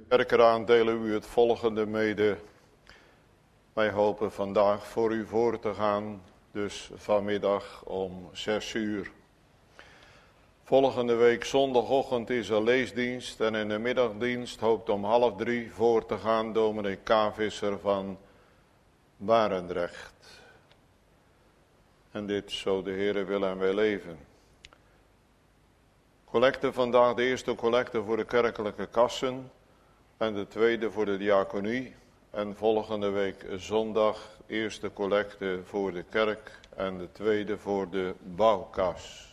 Kerkraad delen u het volgende mede. Wij hopen vandaag voor u voor te gaan, dus vanmiddag om 6:00. Volgende week zondagochtend is er leesdienst en in de middagdienst hoopt om 2:30 voor te gaan dominee K.Visser van Barendrecht. En dit zo de Heere wil en wij leven. Collecte vandaag, de eerste collecte voor de kerkelijke kassen en de tweede voor de diaconie. En volgende week zondag eerste collecte voor de kerk en de tweede voor de bouwkas.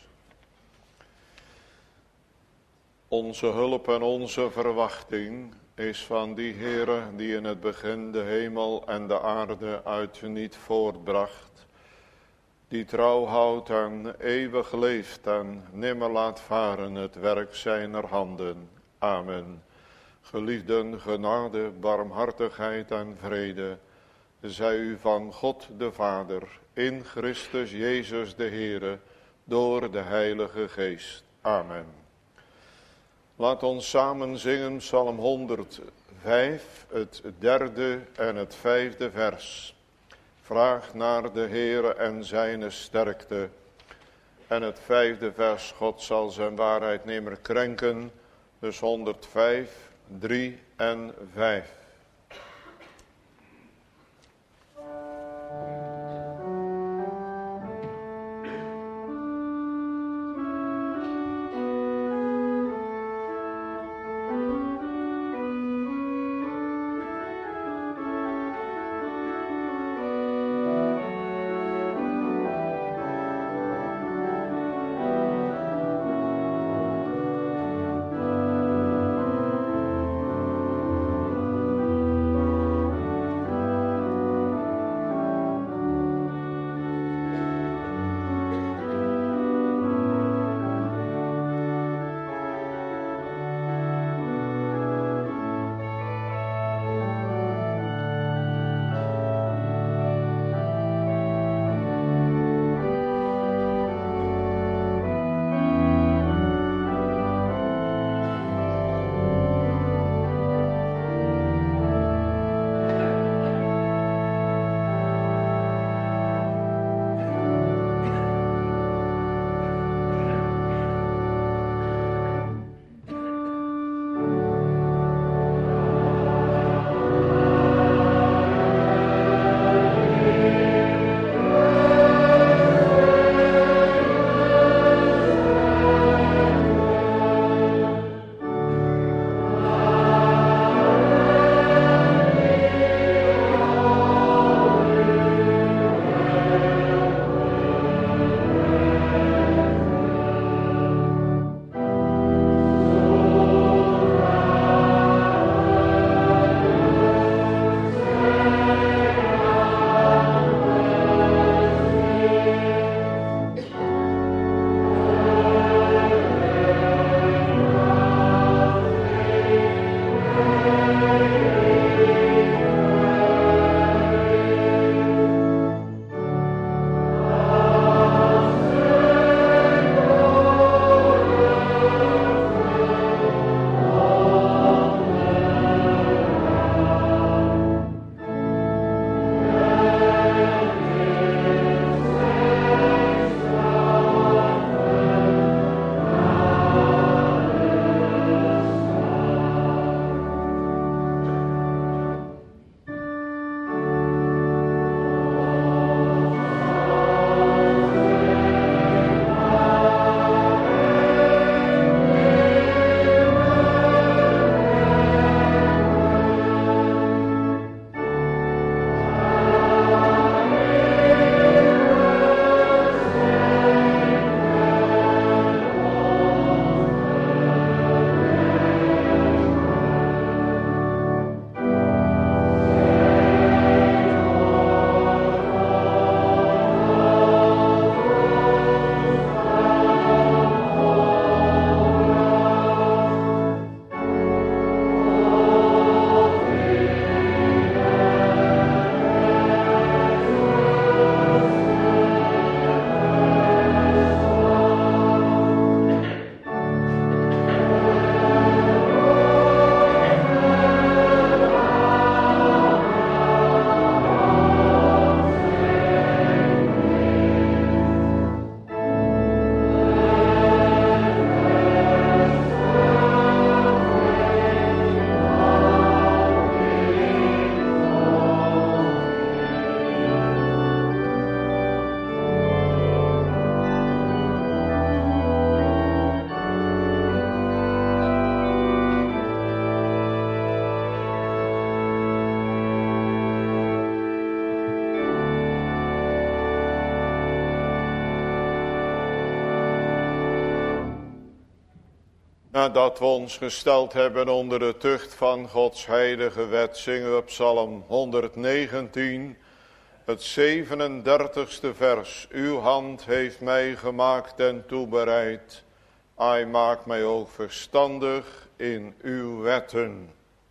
Onze hulp en onze verwachting is van die Heere die in het begin de hemel en de aarde uit niet voortbracht. Die trouw houdt en eeuwig leeft en nimmer laat varen het werk zijner handen. Amen. Geliefden, genade, barmhartigheid en vrede zij u van God de Vader, in Christus Jezus de Heere, door de Heilige Geest. Amen. Laat ons samen zingen Psalm 105, het 3e en het 5e vers. Vraag naar de Heere en zijne sterkte. En het 5e vers, God zal zijn waarheid nimmer krenken. Dus 105, 3 en 5. Nadat we ons gesteld hebben onder de tucht van Gods heilige wet, zingen we Psalm 119, het 37ste vers. Uw hand heeft mij gemaakt en toebereid. Hij maakt mij ook verstandig in uw wetten.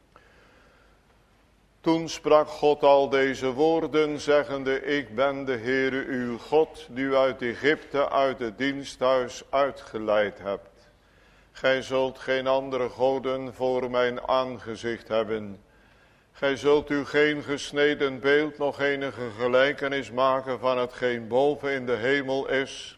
Toen sprak God al deze woorden, zeggende, ik ben de Heere uw God, die u uit Egypte, uit het diensthuis uitgeleid hebt. Gij zult geen andere goden voor mijn aangezicht hebben. Gij zult u geen gesneden beeld, nog enige gelijkenis maken van hetgeen boven in de hemel is,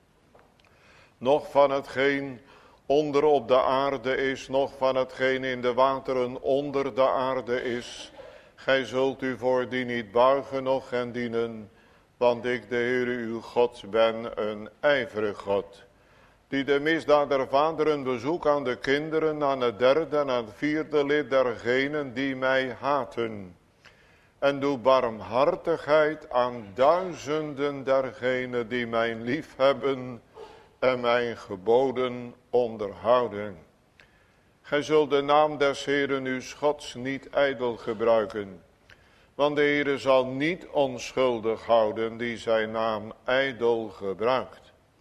noch van hetgeen onder op de aarde is, noch van hetgeen in de wateren onder de aarde is. Gij zult u voor die niet buigen, noch hen dienen, want ik, de Heere uw God, ben een ijverig God, die de misdaad der vaderen bezoek aan de kinderen, aan het derde en aan het vierde lid dergenen die mij haten. En doe barmhartigheid aan duizenden dergenen die mij lief hebben en mijn geboden onderhouden. Gij zult de naam des Heeren uw Gods niet ijdel gebruiken, want de Heere zal niet onschuldig houden die zijn naam ijdel gebruikt.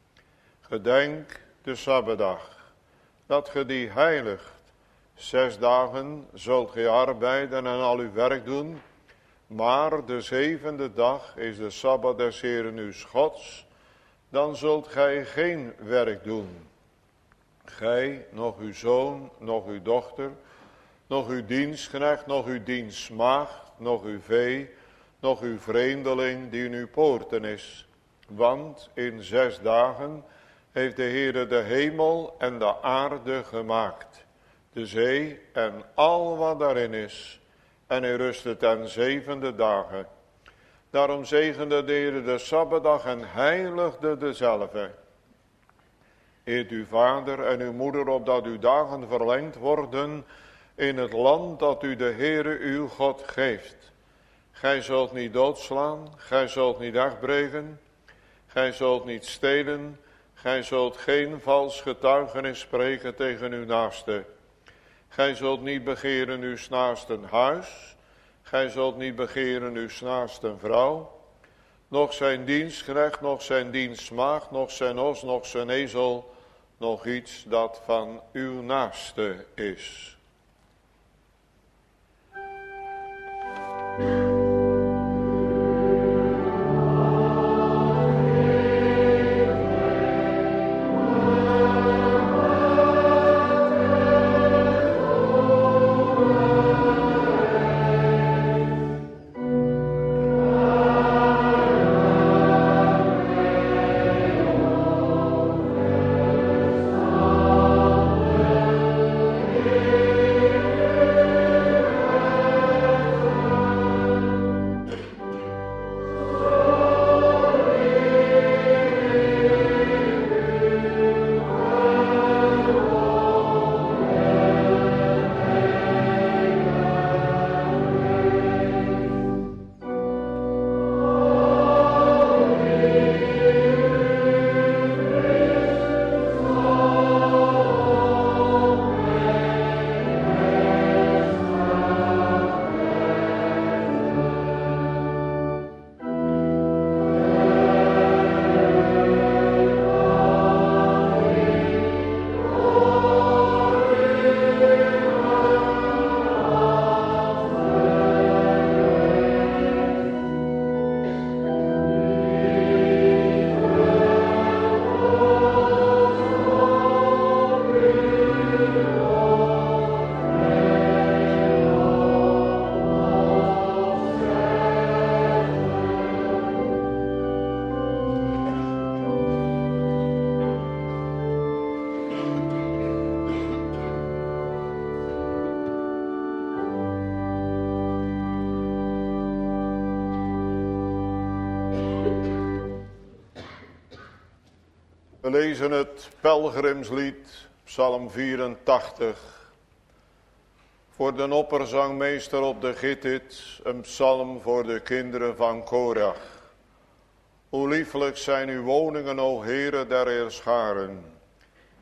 Gedenk de Sabbatdag, dat ge die heiligt. 6 dagen zult ge arbeiden en al uw werk doen, maar de 7e dag is de Sabbat des Heeren uw Gods, dan zult gij geen werk doen. Gij, nog uw zoon, nog uw dochter, nog uw dienstknecht, nog uw dienstmaagd, nog uw vee, nog uw vreemdeling die in uw poorten is. Want in 6 dagen heeft de Heere de hemel en de aarde gemaakt, de zee en al wat daarin is. En hij rustte ten 7e dagen. Daarom zegende de Heere de Sabbatdag en heiligde dezelve. Eert uw vader en uw moeder, opdat uw dagen verlengd worden in het land dat u de Heere uw God geeft. Gij zult niet doodslaan, gij zult niet afbreken, gij zult niet stelen, gij zult geen vals getuigenis spreken tegen uw naaste. Gij zult niet begeren uw naasten huis, gij zult niet begeren uw naasten vrouw, nog zijn dienstknecht, nog zijn dienstmaagd, nog zijn os, nog zijn ezel, nog iets dat van uw naaste is. We lezen het pelgrimslied, Psalm 84. Voor de opperzangmeester op de Gittit, een psalm voor de kinderen van Korach. Hoe lieflijk zijn uw woningen, o Heere der Heerscharen.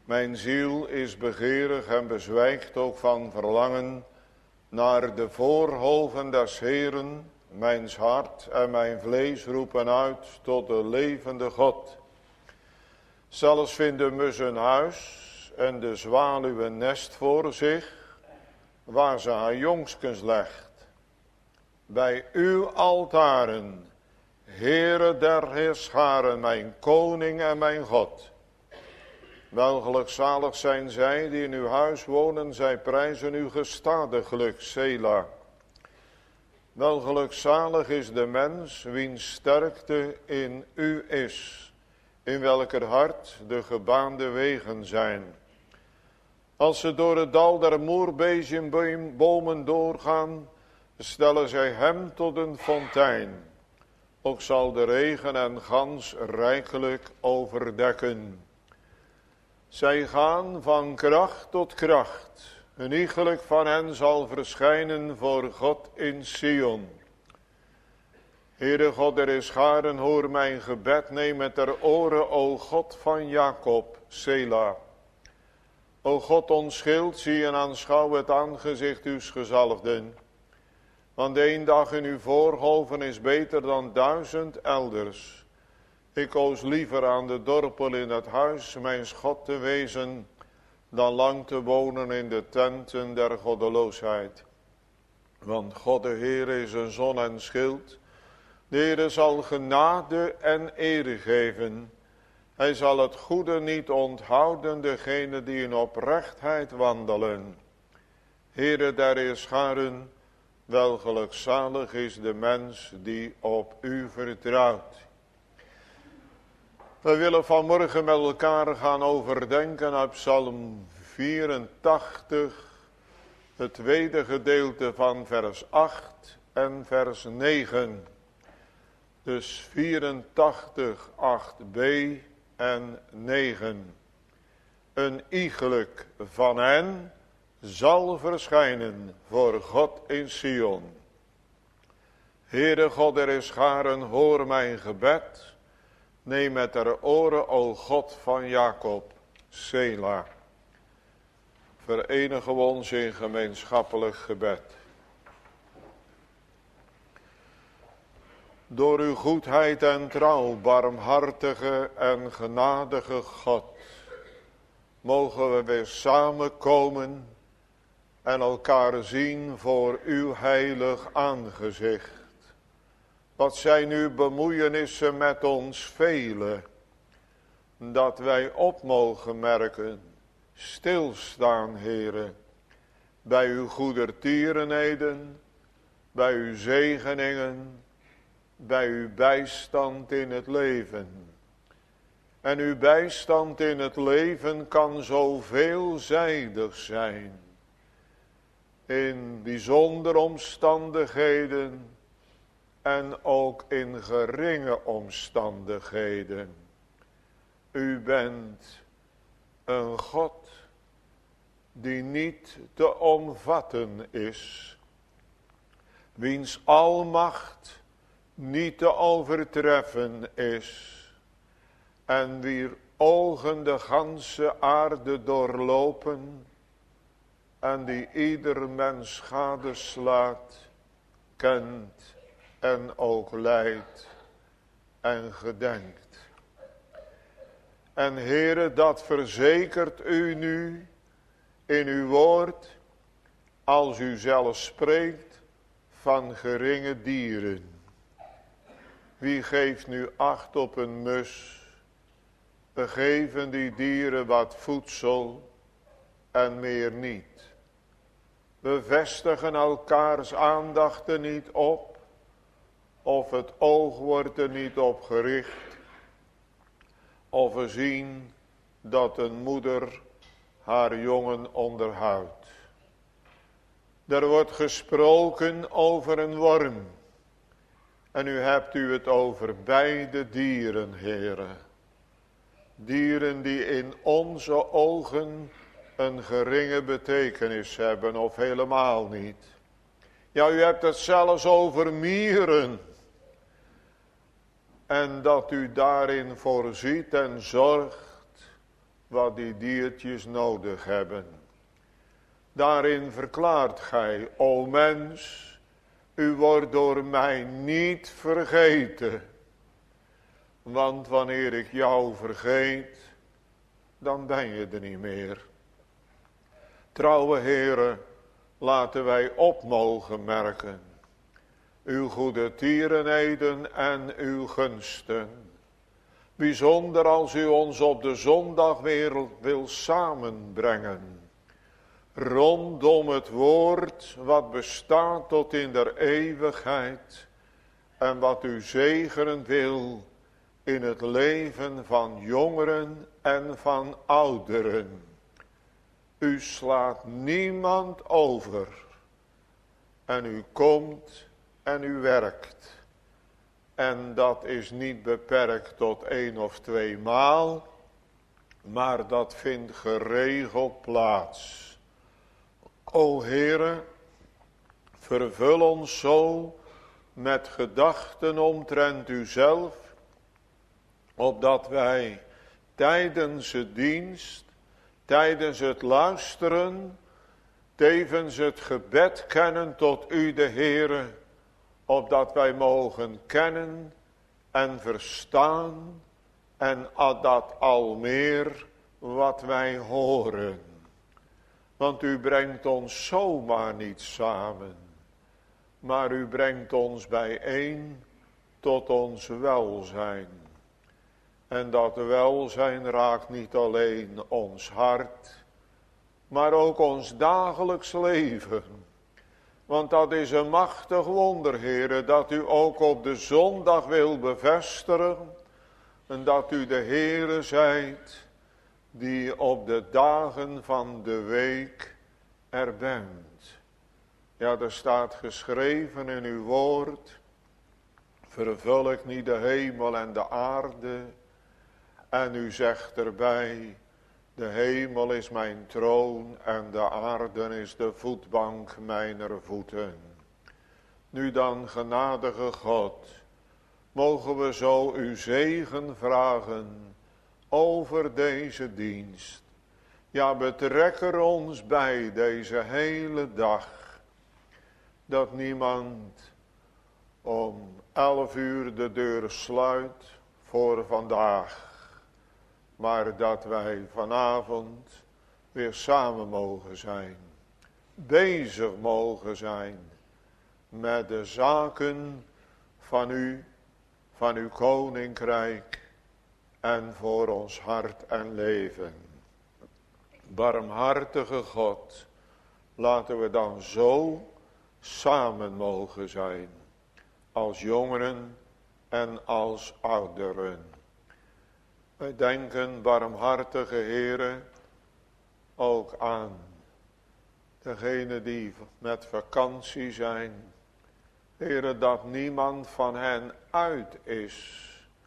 Mijn ziel is begeerig en bezwijkt ook van verlangen naar de voorhoven des Heeren. Mijn hart en mijn vlees roepen uit tot de levende God. Zelfs vindt de mus een huis en de zwaluw een nest voor zich, waar ze haar jongskens legt. Bij uw altaren, Heere der Heerscharen, mijn koning en mijn God. Wel gelukzalig zijn zij die in uw huis wonen, zij prijzen uw gestadiglijk, Sela. Wel gelukzalig is de mens, wiens sterkte in u is, in welker hart de gebaande wegen zijn. Als ze door het dal der moerbeziumbomen doorgaan, stellen zij hem tot een fontein. Ook zal de regen en gans rijkelijk overdekken. Zij gaan van kracht tot kracht. Een iegelijk van hen zal verschijnen voor God in Sion. Heere God der Heerscharen, hoor mijn gebed, neem het ter oren, o God van Jacob, Sela. O God, ons schild, zie en aanschouw het aangezicht uws gezalfden. Want één dag in uw voorhoven is beter dan 1000 elders. Ik koos liever aan de dorpel in het huis mijns God te wezen, dan lang te wonen in de tenten der goddeloosheid. Want God de Heer is een zon en schild. De Heer zal genade en ere geven. Hij zal het goede niet onthouden, degene die in oprechtheid wandelen. Heere der Heerscharen, wel gelukzalig is de mens die op u vertrouwt. We willen vanmorgen met elkaar gaan overdenken uit Psalm 84, het tweede gedeelte van vers 8 en vers 9. Dus 84, 8b en 9. Een iegelijk van hen zal verschijnen voor God in Sion. Heere God der Heerscharen, hoor mijn gebed. Neem het ter oren, o God van Jacob, Sela. Verenigen we ons in gemeenschappelijk gebed. Door uw goedheid en trouw, barmhartige en genadige God, mogen we weer samenkomen en elkaar zien voor uw heilig aangezicht. Wat zijn uw bemoeienissen met ons velen, dat wij op mogen merken, stilstaan, Heere, bij uw goedertierenheden, bij uw zegeningen, bij uw bijstand in het leven. En uw bijstand in het leven kan zo veelzijdig zijn. In bijzondere omstandigheden en ook in geringe omstandigheden. U bent een God die niet te omvatten is, wiens almacht niet te overtreffen is, en wier ogen de ganse aarde doorlopen, en die ieder mens gadeslaat, kent en ook leidt en gedenkt. En Heere, dat verzekert u nu in uw woord, als u zelf spreekt van geringe dieren. Wie geeft nu acht op een mus? We geven die dieren wat voedsel en meer niet. We vestigen elkaars aandacht er niet op, of het oog wordt er niet op gericht, of we zien dat een moeder haar jongen onderhoudt. Er wordt gesproken over een worm, en u hebt het over beide dieren, Heere. Dieren die in onze ogen een geringe betekenis hebben of helemaal niet. Ja, u hebt het zelfs over mieren. En dat u daarin voorziet en zorgt wat die diertjes nodig hebben. Daarin verklaart gij, o mens, u wordt door mij niet vergeten. Want wanneer ik jou vergeet, dan ben je er niet meer. Trouwe heren, laten wij op mogen merken uw goede tierenheden en uw gunsten. Bijzonder als u ons op de zondag weer wil samenbrengen. Rondom het woord wat bestaat tot in der eeuwigheid. En wat u zegenen wil in het leven van jongeren en van ouderen. U slaat niemand over. En u komt en u werkt. En dat is niet beperkt tot 1 of 2 maal. Maar dat vindt geregeld plaats. O Heere, vervul ons zo met gedachten omtrent uzelf. Opdat wij tijdens het dienst, tijdens het luisteren, tevens het gebed kennen tot u de Heere, opdat wij mogen kennen en verstaan en dat al meer wat wij horen. Want u brengt ons zomaar niet samen, maar u brengt ons bijeen tot ons welzijn. En dat welzijn raakt niet alleen ons hart, maar ook ons dagelijks leven. Want dat is een machtig wonder, Heere, dat u ook op de zondag wil bevestigen. En dat u de Heere zijt, die op de dagen van de week er bent. Ja, er staat geschreven in uw woord. Vervul ik niet de hemel en de aarde. En u zegt erbij, de hemel is mijn troon en de aarde is de voetbank mijner voeten. Nu dan, genadige God, mogen we zo uw zegen vragen over deze dienst. Ja, betrek er ons bij deze hele dag. Dat niemand om 11 uur de deur sluit voor vandaag. Maar dat wij vanavond weer samen mogen zijn. Bezig mogen zijn met de zaken van u, van uw koninkrijk en voor ons hart en leven. Barmhartige God, laten we dan zo samen mogen zijn, als jongeren en als ouderen. Wij denken, barmhartige Heere, ook aan degenen die met vakantie zijn. Heere, dat niemand van hen uit is,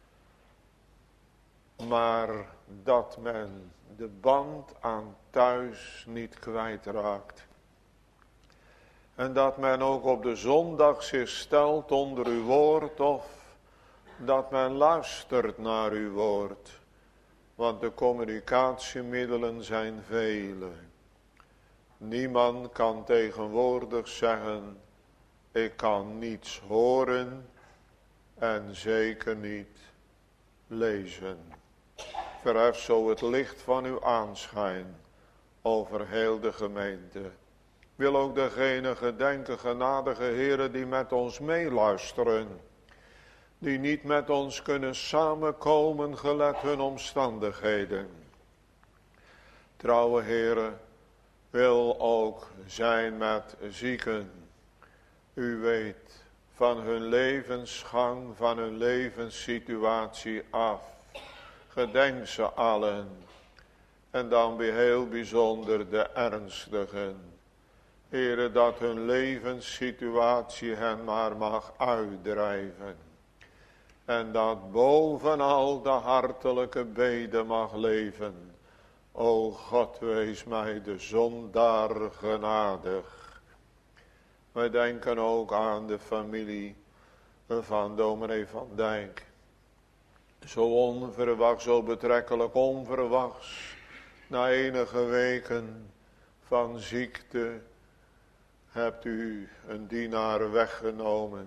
maar dat men de band aan thuis niet kwijtraakt. En dat men ook op de zondag zich stelt onder uw woord, of dat men luistert naar uw woord. Want de communicatiemiddelen zijn vele. Niemand kan tegenwoordig zeggen, ik kan niets horen en zeker niet lezen. Verhef zo het licht van uw aanschijn over heel de gemeente. Wil ook degene gedenken, genadige Heere, die met ons meeluisteren. Die niet met ons kunnen samenkomen, gelet hun omstandigheden. Trouwe Heere, wil ook zijn met zieken. U weet van hun levensgang, van hun levenssituatie af. Gedenk ze allen. En dan weer heel bijzonder de ernstigen. Heere, dat hun levenssituatie hen maar mag uitdrijven. En dat bovenal de hartelijke bede mag leven. O God, wees mij de zondaar genadig. Wij denken ook aan de familie van dominee Van Dijk. Zo onverwachts, zo betrekkelijk onverwachts Na enige weken van ziekte hebt u een dienaar weggenomen.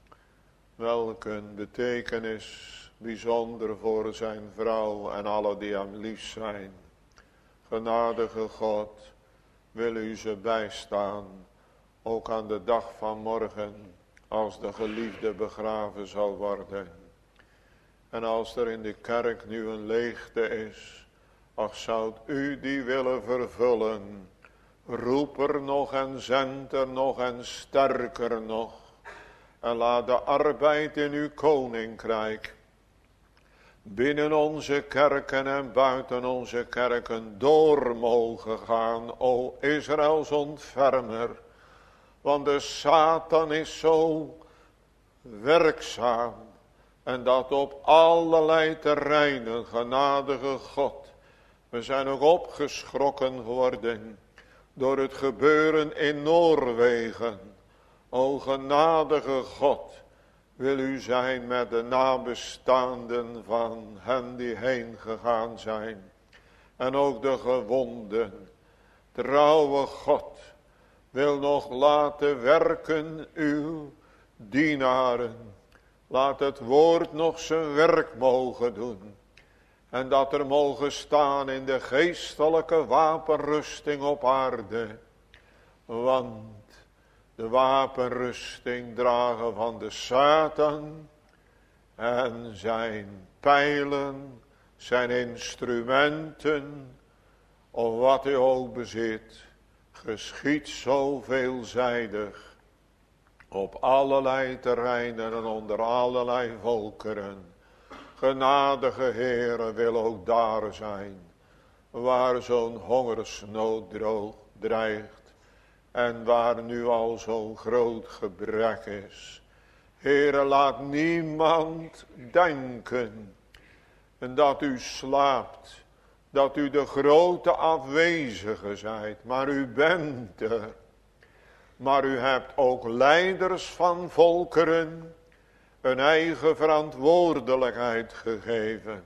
Welk een betekenis bijzonder voor zijn vrouw en alle die hem lief zijn. Genadige God, wil u ze bijstaan, ook aan de dag van morgen, als de geliefde begraven zal worden. En als er in de kerk nu een leegte is, ach, zou u die willen vervullen, roep er nog en zend er nog en sterker nog. En laat de arbeid in uw koninkrijk binnen onze kerken en buiten onze kerken door mogen gaan, o Israëls ontfermer. Want de Satan is zo werkzaam en dat op allerlei terreinen, genadige God. We zijn ook opgeschrokken geworden door het gebeuren in Noorwegen. O genadige God, wil u zijn met de nabestaanden van hen die heen gegaan zijn. En ook de gewonden. Trouwe God, wil nog laten werken uw dienaren. Laat het woord nog zijn werk mogen doen. En dat er mogen staan in de geestelijke wapenrusting op aarde. Want de wapenrusting dragen van de Satan en zijn pijlen, zijn instrumenten, of wat hij ook bezit, geschiet zo veelzijdig op allerlei terreinen en onder allerlei volkeren. Genadige Heere, wil ook daar zijn, waar zo'n hongersnood dreigt. En waar nu al zo'n groot gebrek is. Heere, laat niemand denken dat u slaapt. Dat u de grote afwezige zijt. Maar u bent er. Maar u hebt ook leiders van volkeren een eigen verantwoordelijkheid gegeven.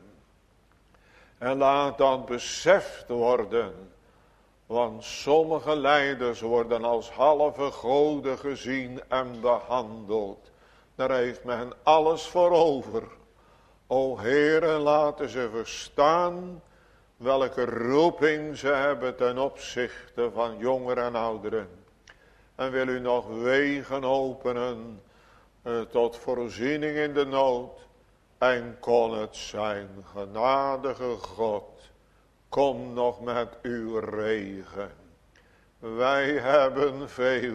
En laat dat beseft worden. Want sommige leiders worden als halve goden gezien en behandeld. Daar heeft men alles voor over. O Heere, laten ze verstaan welke roeping ze hebben ten opzichte van jongeren en ouderen. En wil u nog wegen openen tot voorziening in de nood. En kon het zijn, genadige God. Kom nog met uw regen. Wij hebben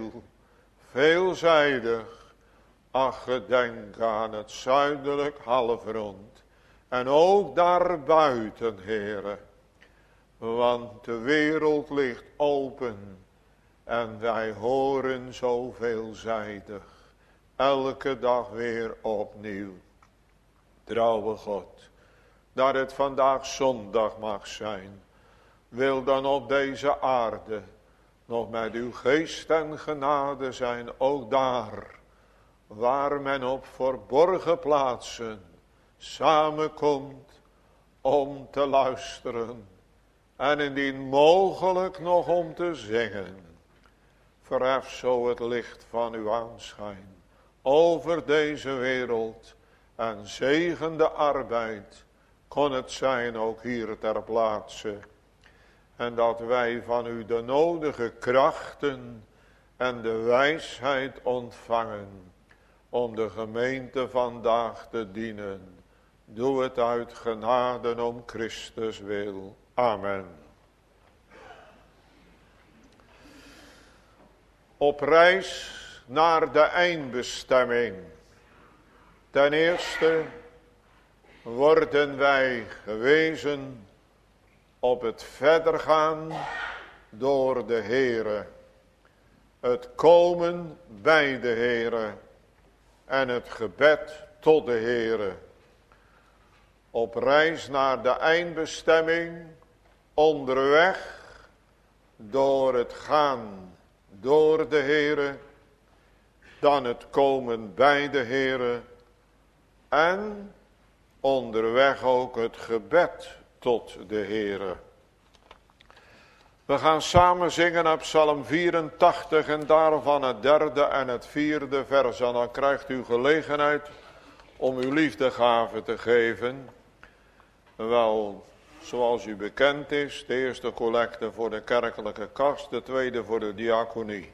veelzijdig. Ach, gedenk aan het zuidelijk halfrond. En ook daarbuiten, Heere. Want de wereld ligt open. En wij horen zo veelzijdig. Elke dag weer opnieuw. Trouwe God. Dat het vandaag zondag mag zijn. Wil dan op deze aarde nog met uw geest en genade zijn. Ook daar waar men op verborgen plaatsen samenkomt om te luisteren. En indien mogelijk nog om te zingen. Verhef zo het licht van uw aanschijn over deze wereld. En zegen de arbeid. Kon het zijn ook hier ter plaatse. En dat wij van u de nodige krachten en de wijsheid ontvangen. Om de gemeente vandaag te dienen. Doe het uit genade om Christus wil. Amen. Op reis naar de eindbestemming. Ten eerste worden wij gewezen op het verder gaan door de Heere. Het komen bij de Heere en het gebed tot de Heere. Op reis naar de eindbestemming, onderweg door het gaan door de Heere, dan het komen bij de Heere en onderweg ook het gebed tot de Heere. We gaan samen zingen op Psalm 84 en daarvan het 3e en het 4e vers. En dan krijgt u gelegenheid om uw liefdegave te geven. Wel, zoals u bekend is, de eerste collecte voor de kerkelijke kas, de tweede voor de diaconie.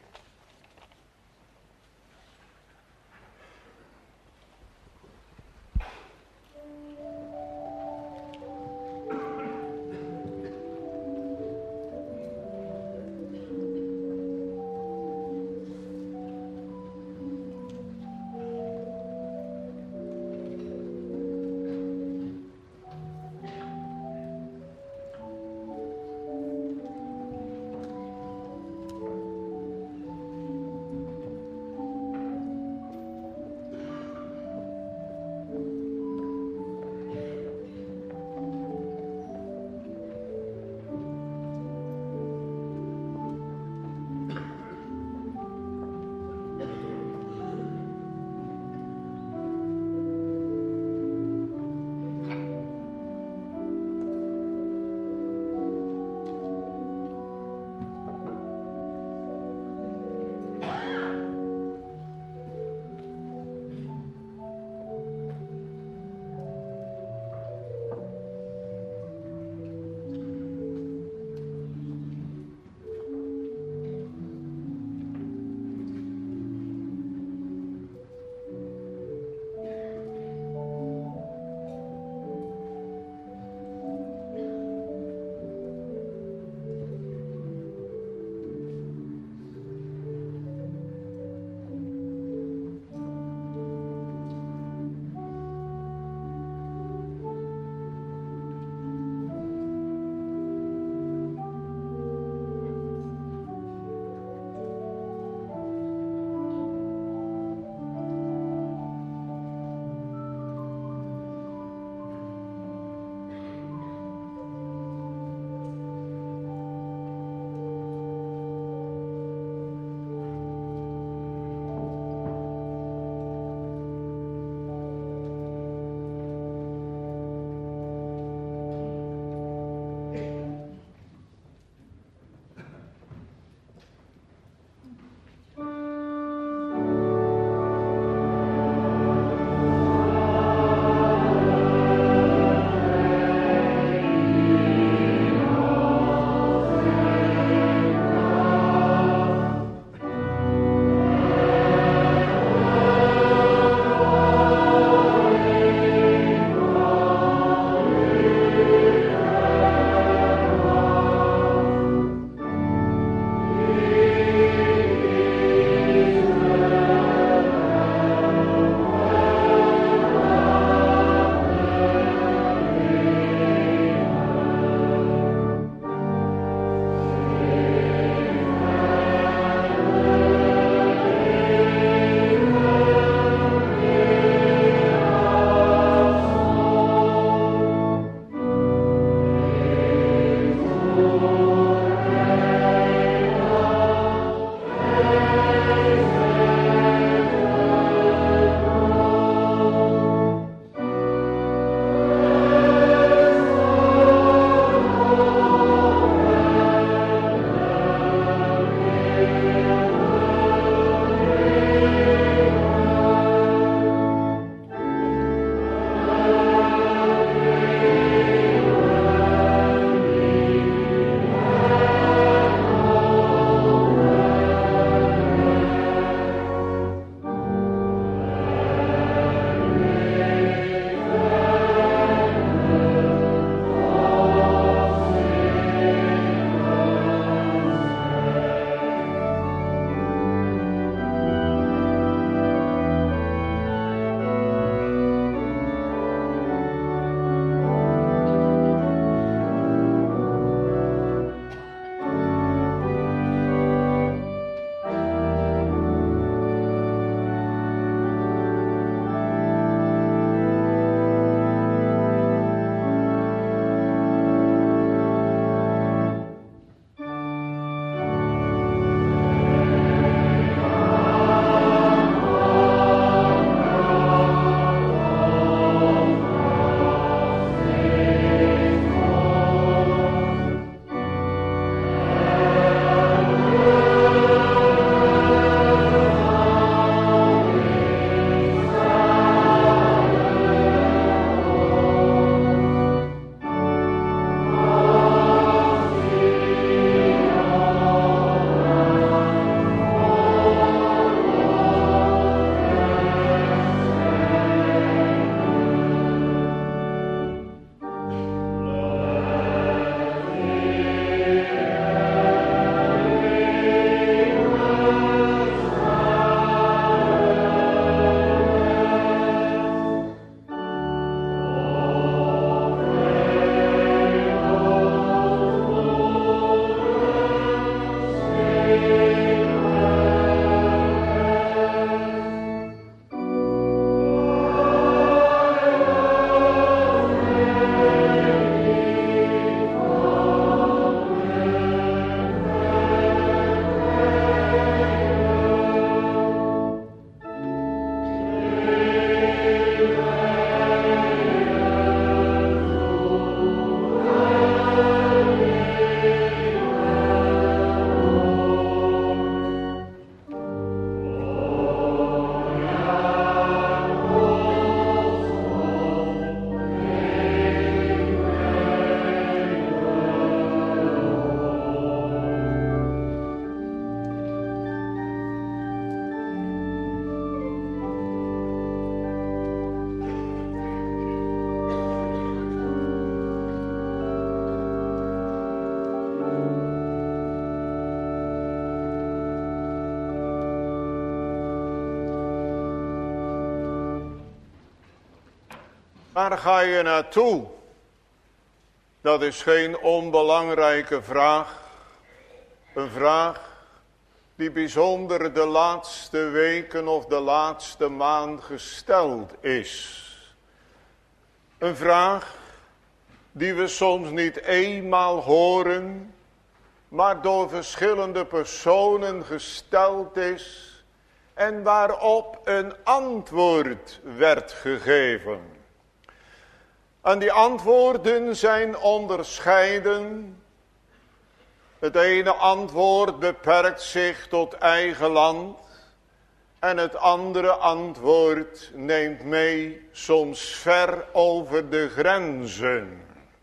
Waar ga je naartoe? Dat is geen onbelangrijke vraag. Een vraag die bijzonder de laatste weken of de laatste maand gesteld is. Een vraag die we soms niet eenmaal horen, maar door verschillende personen gesteld is en waarop een antwoord werd gegeven. En die antwoorden zijn onderscheiden. Het ene antwoord beperkt zich tot eigen land en het andere antwoord neemt mee soms ver over de grenzen.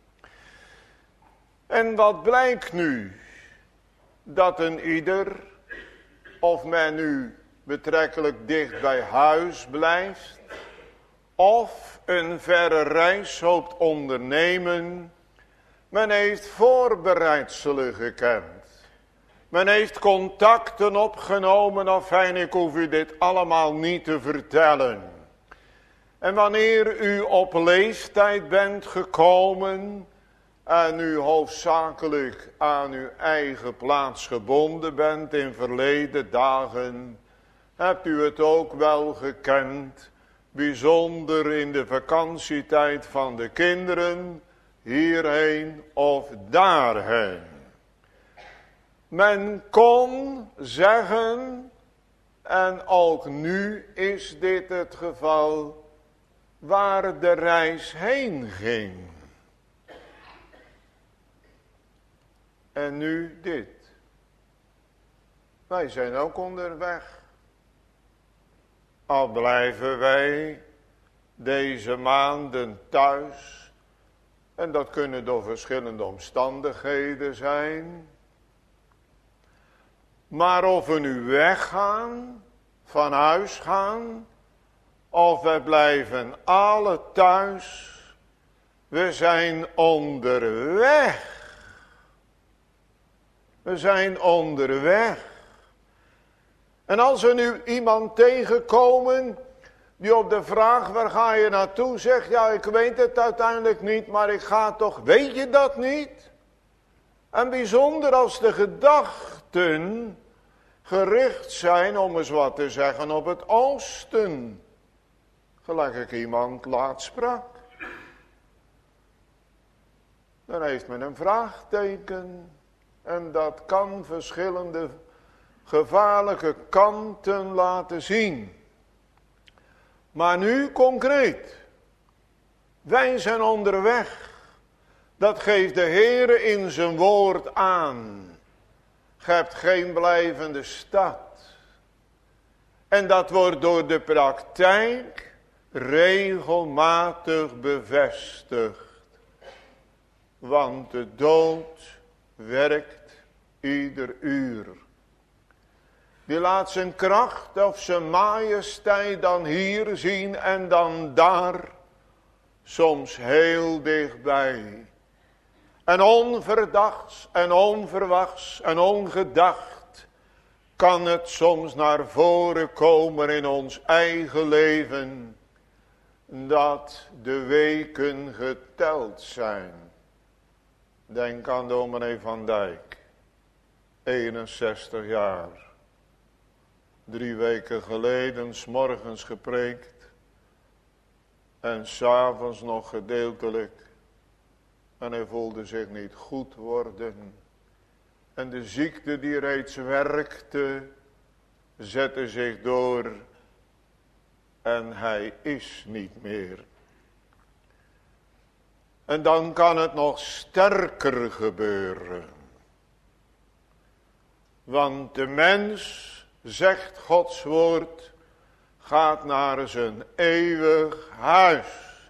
En wat blijkt nu? Dat een ieder, of men nu betrekkelijk dicht bij huis blijft, of een verre reis hoopt ondernemen, men heeft voorbereidselen gekend. Men heeft contacten opgenomen, afijn, ik hoef u dit allemaal niet te vertellen. En wanneer u op leeftijd bent gekomen en u hoofdzakelijk aan uw eigen plaats gebonden bent in verleden dagen, hebt u het ook wel gekend, bijzonder in de vakantietijd van de kinderen, hierheen of daarheen. Men kon zeggen, en ook nu is dit het geval, waar de reis heen ging. En nu dit. Wij zijn ook onderweg. Al blijven wij deze maanden thuis. En dat kunnen door verschillende omstandigheden zijn. Maar of we nu weggaan, van huis gaan, of we blijven alle thuis, we zijn onderweg. We zijn onderweg. En als we nu iemand tegenkomen die op de vraag waar ga je naartoe zegt, ja ik weet het uiteindelijk niet, maar ik ga toch, weet je dat niet? En bijzonder als de gedachten gericht zijn, om eens wat te zeggen, op het oosten. Gelijk ik iemand laatst sprak. Dan heeft men een vraagteken. En dat kan verschillende gevaarlijke kanten laten zien. Maar nu concreet. Wij zijn onderweg. Dat geeft de Heere in zijn woord aan. Ge hebt geen blijvende stad. En dat wordt door de praktijk regelmatig bevestigd. Want de dood werkt ieder uur. Die laat zijn kracht of zijn majesteit dan hier zien en dan daar. Soms heel dichtbij. En onverdachts en onverwachts en ongedacht kan het soms naar voren komen in ons eigen leven. Dat de weken geteld zijn. Denk aan dominee Van Dijk. 61 jaar. 3 weken geleden 's morgens gepreekt. En 's avonds nog gedeeltelijk. En hij voelde zich niet goed worden. En de ziekte die reeds werkte, zette zich door. En hij is niet meer. En dan kan het nog sterker gebeuren. Want de mens, zegt Gods woord, gaat naar zijn eeuwig huis.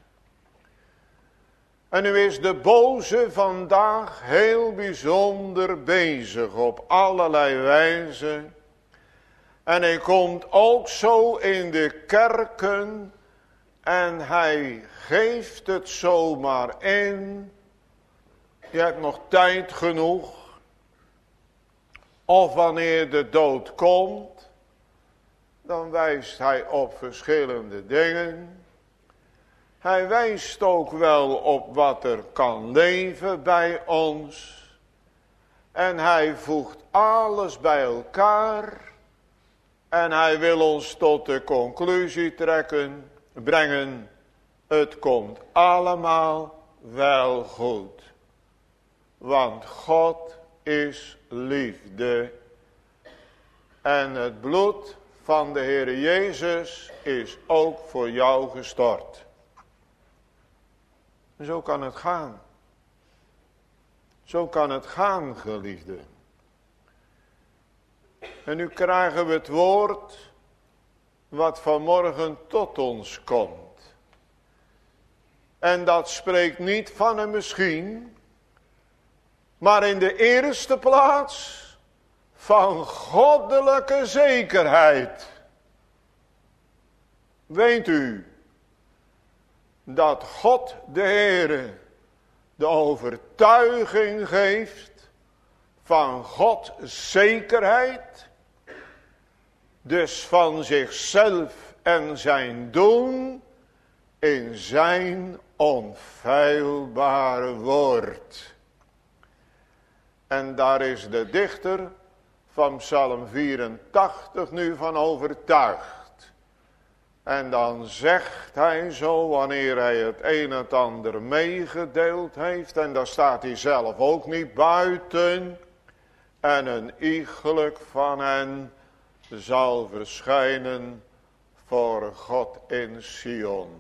En nu is de boze vandaag heel bijzonder bezig op allerlei wijze. En hij komt ook zo in de kerken en hij geeft het zomaar in. Je hebt nog tijd genoeg. Of wanneer de dood komt, dan wijst hij op verschillende dingen. Hij wijst ook wel op wat er kan leven bij ons. En hij voegt alles bij elkaar. En hij wil ons tot de conclusie brengen. Het komt allemaal wel goed. Want God is liefde. En het bloed van de Heer Jezus is ook voor jou gestort. Zo kan het gaan. Zo kan het gaan, geliefden. En nu krijgen we het woord wat vanmorgen tot ons komt. En dat spreekt niet van een misschien, maar in de eerste plaats van goddelijke zekerheid. Weet u dat God de Heere de overtuiging geeft van Gods zekerheid, dus van zichzelf en zijn doen in zijn onfeilbare woord. En daar is de dichter van Psalm 84 nu van overtuigd. En dan zegt hij zo, wanneer hij het een en het ander meegedeeld heeft, en daar staat hij zelf ook niet buiten, en een iegelijk van hen zal verschijnen voor God in Sion.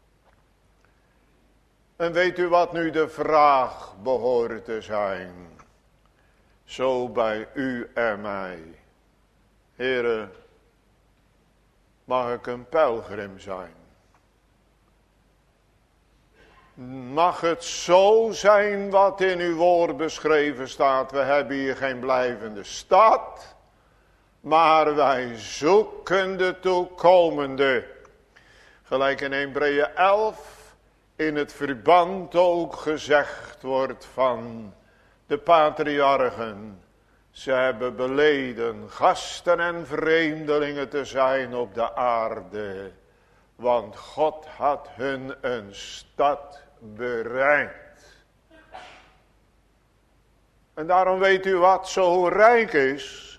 En weet u wat nu de vraag behoort te zijn? Zo bij u en mij. Heere, mag ik een pelgrim zijn? Mag het zo zijn wat in uw woord beschreven staat? We hebben hier geen blijvende stad, maar wij zoeken de toekomende. Gelijk in Hebreeën 11 in het verband ook gezegd wordt van de patriarchen. Ze hebben beleden gasten en vreemdelingen te zijn op de aarde. Want God had hun een stad bereid. En daarom weet u wat zo rijk is.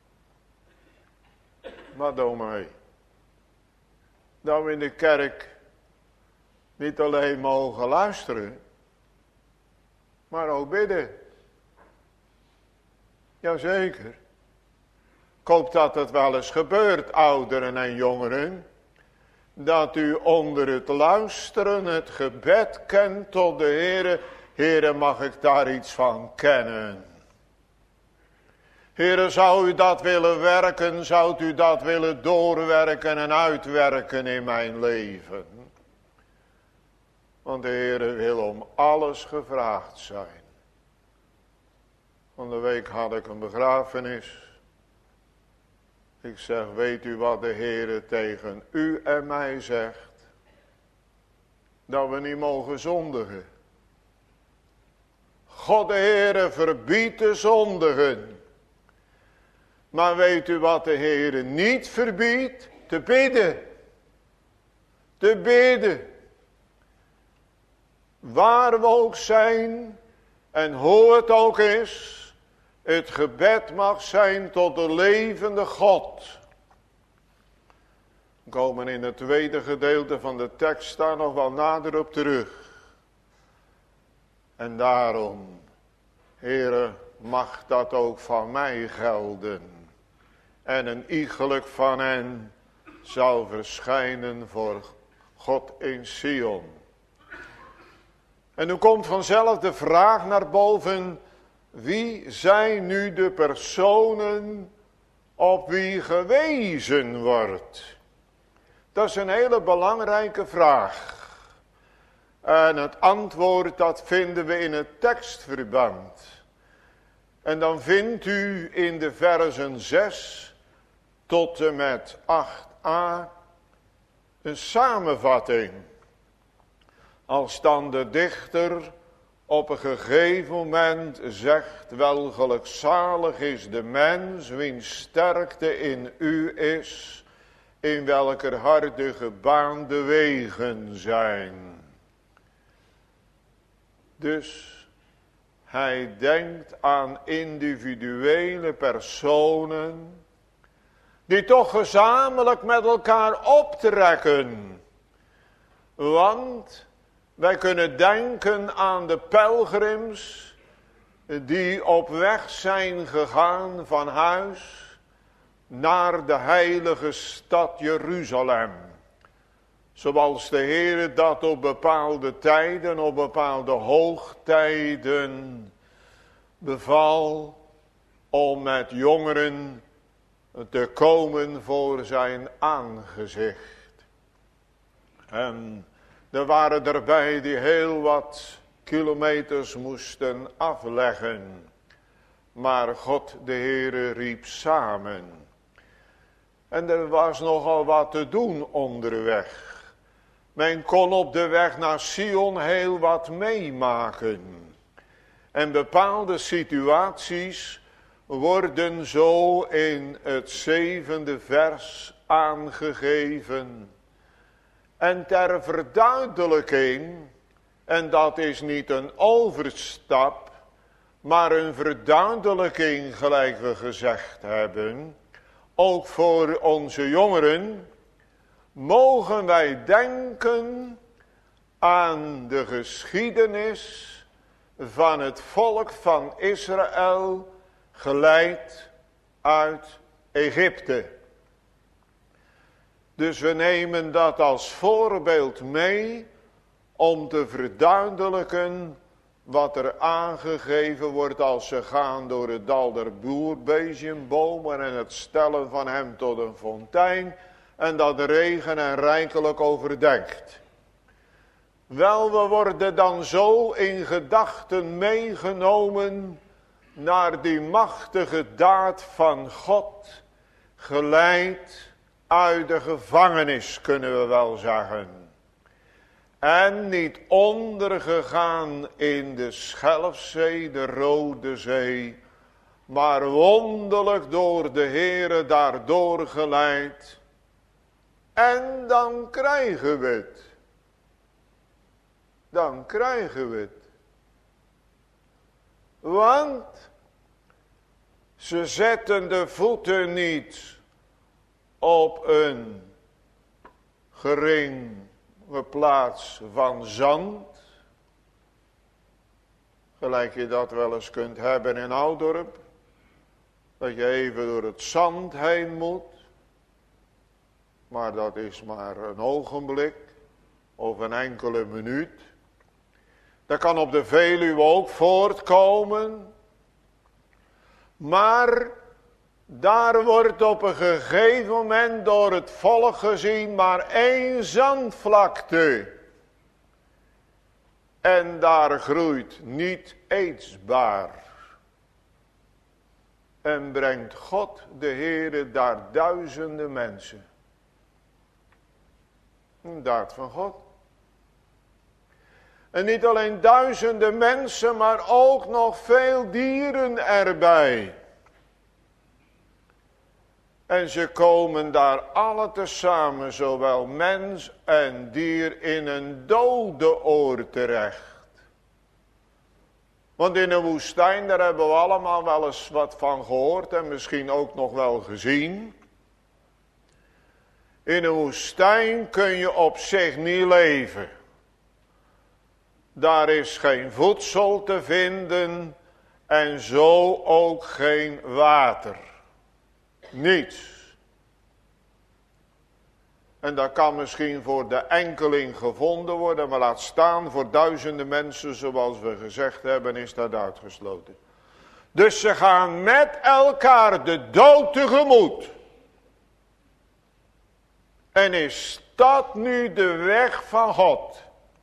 Maar dominee, dat we in de kerk niet alleen mogen luisteren, maar ook bidden. Jazeker. Ik hoop dat het wel eens gebeurt, ouderen en jongeren, dat u onder het luisteren het gebed kent tot de Heere. Heere, mag ik daar iets van kennen? Heere, zou u dat willen werken? Zou u dat willen doorwerken en uitwerken in mijn leven? Want de Heere wil om alles gevraagd zijn. Van de week had ik een begrafenis. Ik zeg, weet u wat de Heere tegen u en mij zegt? Dat we niet mogen zondigen. God de Heere verbiedt te zondigen. Maar weet u wat de Heere niet verbiedt? Te bidden. Te bidden. Waar we ook zijn en hoe het ook is. Het gebed mag zijn tot de levende God. We komen in het tweede gedeelte van de tekst daar nog wel nader op terug. En daarom, Heere, mag dat ook van mij gelden. En een iegelijk van hen zal verschijnen voor God in Sion. En nu komt vanzelf de vraag naar boven: wie zijn nu de personen op wie gewezen wordt? Dat is een hele belangrijke vraag. En het antwoord dat vinden we in het tekstverband. En dan vindt u in de versen 6 tot en met 8a een samenvatting. Als dan de dichter op een gegeven moment zegt: wel gelukzalig is de mens wiens sterkte in u is in welker hart de gebaande wegen zijn. Dus hij denkt aan individuele personen die toch gezamenlijk met elkaar optrekken. Want wij kunnen denken aan de pelgrims die op weg zijn gegaan van huis naar de heilige stad Jeruzalem. Zoals de Heer dat op bepaalde tijden, op bepaalde hoogtijden beval om met jongeren te komen voor zijn aangezicht. En er waren erbij die heel wat kilometers moesten afleggen. Maar God de Heere riep samen. En er was nogal wat te doen onderweg. Men kon op de weg naar Sion heel wat meemaken. En bepaalde situaties worden zo in het 7e vers aangegeven. En ter verduidelijking, en dat is niet een overstap, maar een verduidelijking gelijk we gezegd hebben, ook voor onze jongeren, mogen wij denken aan de geschiedenis van het volk van Israël, geleid uit Egypte. Dus we nemen dat als voorbeeld mee om te verduidelijken wat er aangegeven wordt als ze gaan door het dal der boerbezembomen en het stellen van hem tot een fontein en dat de regen en rijkelijk overdekt. Wel, we worden dan zo in gedachten meegenomen naar die machtige daad van God, geleid uit de gevangenis, kunnen we wel zeggen. En niet ondergegaan in de Schelfzee, de Rode Zee, maar wonderlijk door de Heere daardoor geleid. En dan krijgen we het. Dan krijgen we het. Want ze zetten de voeten niet op een geringe plaats van zand. Gelijk je dat wel eens kunt hebben in Oudorp. Dat je even door het zand heen moet. Maar dat is maar een ogenblik. Of een enkele minuut. Dat kan op de Veluwe ook voortkomen. Maar daar wordt op een gegeven moment door het volk gezien maar één zandvlakte. En daar groeit niet eetsbaar. En brengt God de Heere daar duizenden mensen. Een daad van God. En niet alleen duizenden mensen, maar ook nog veel dieren erbij. En ze komen daar alle tezamen, zowel mens en dier, in een dode oor terecht. Want in een woestijn, daar hebben we allemaal wel eens wat van gehoord en misschien ook nog wel gezien. In een woestijn kun je op zich niet leven. Daar is geen voedsel te vinden en zo ook geen water. Niets. En dat kan misschien voor de enkeling gevonden worden, maar laat staan voor duizenden mensen, zoals we gezegd hebben, is dat uitgesloten. Dus ze gaan met elkaar de dood tegemoet. En is dat nu de weg van God?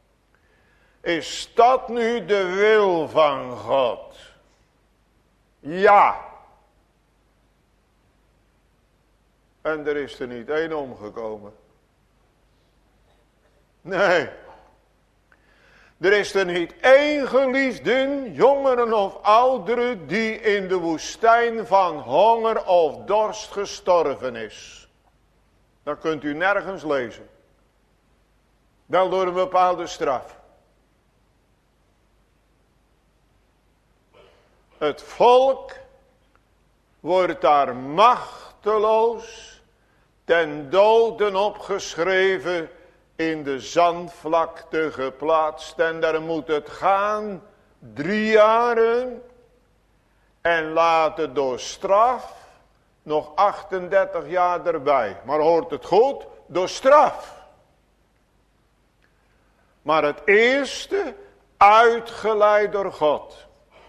Is dat nu de wil van God? Ja. En er is er niet één omgekomen. Nee. Er is er niet één geliefde, jongeren of ouderen, die in de woestijn van honger of dorst gestorven is. Dat kunt u nergens lezen. Wel door een bepaalde straf. Het volk wordt daar machteloos ten doden opgeschreven, in de zandvlakte geplaatst. En daar moet het gaan 3 jaren. En later door straf nog 38 jaar erbij. Maar hoort het goed? Door straf. Maar het eerste uitgeleid door God.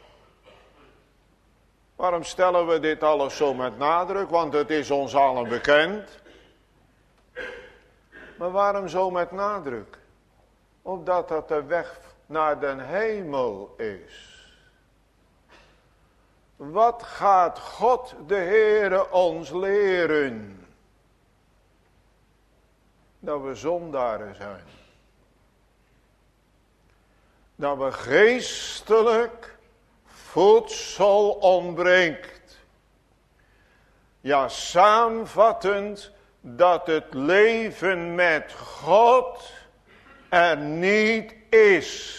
Waarom stellen we dit alles zo met nadruk? Want het is ons allen bekend. Maar waarom zo met nadruk? Omdat dat de weg naar den hemel is. Wat gaat God de Heere ons leren? Dat we zondaren zijn. Dat we geestelijk voedsel ontbreekt. Ja, samenvattend, dat het leven met God er niet is.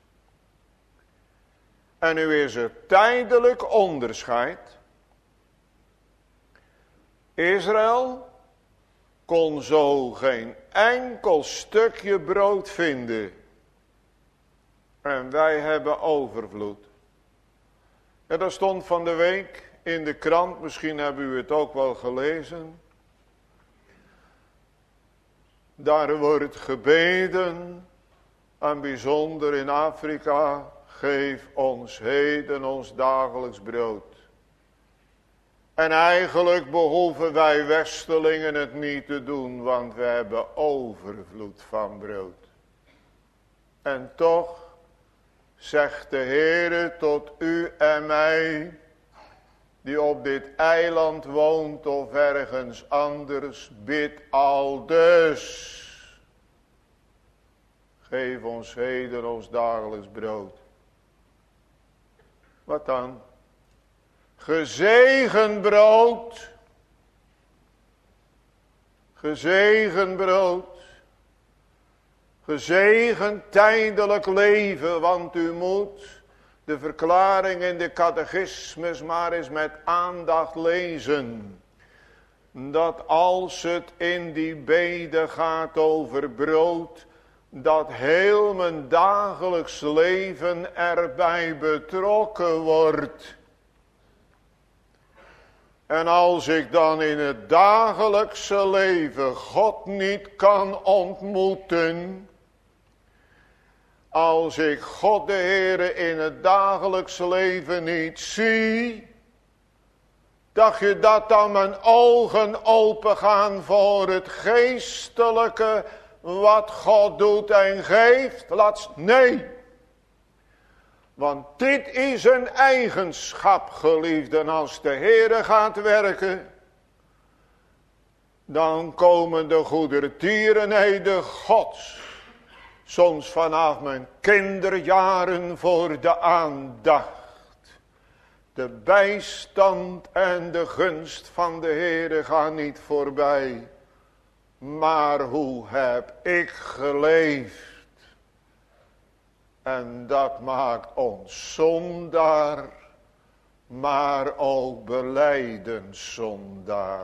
En nu is er tijdelijk onderscheid. Israël kon zo geen enkel stukje brood vinden. En wij hebben overvloed. Ja, dat stond van de week in de krant, misschien hebben u het ook wel gelezen. Daar wordt gebeden, en bijzonder in Afrika, geef ons heden ons dagelijks brood. En eigenlijk behoeven wij Westelingen het niet te doen, want we hebben overvloed van brood. En toch zegt de Heere tot u en mij, die op dit eiland woont of ergens anders, bid aldus. Geef ons heden ons dagelijks brood. Wat dan? Gezegend brood. Gezegend brood. Gezegend tijdelijk leven, want u moet de verklaring in de catechismus maar eens met aandacht lezen. Dat als het in die bede gaat over brood, dat heel mijn dagelijks leven erbij betrokken wordt. En als ik dan in het dagelijkse leven God niet kan ontmoeten, als ik God de Heere in het dagelijkse leven niet zie, dacht je dat dan mijn ogen opengaan voor het geestelijke wat God doet en geeft? Nee. Want dit is een eigenschap, geliefden, als de Heere gaat werken, dan komen de goedertierenheden Gods soms vanaf mijn kinderjaren voor de aandacht. De bijstand en de gunst van de Heere gaan niet voorbij. Maar hoe heb ik geleefd? En dat maakt ons zondaar, maar ook belijdend zondaar.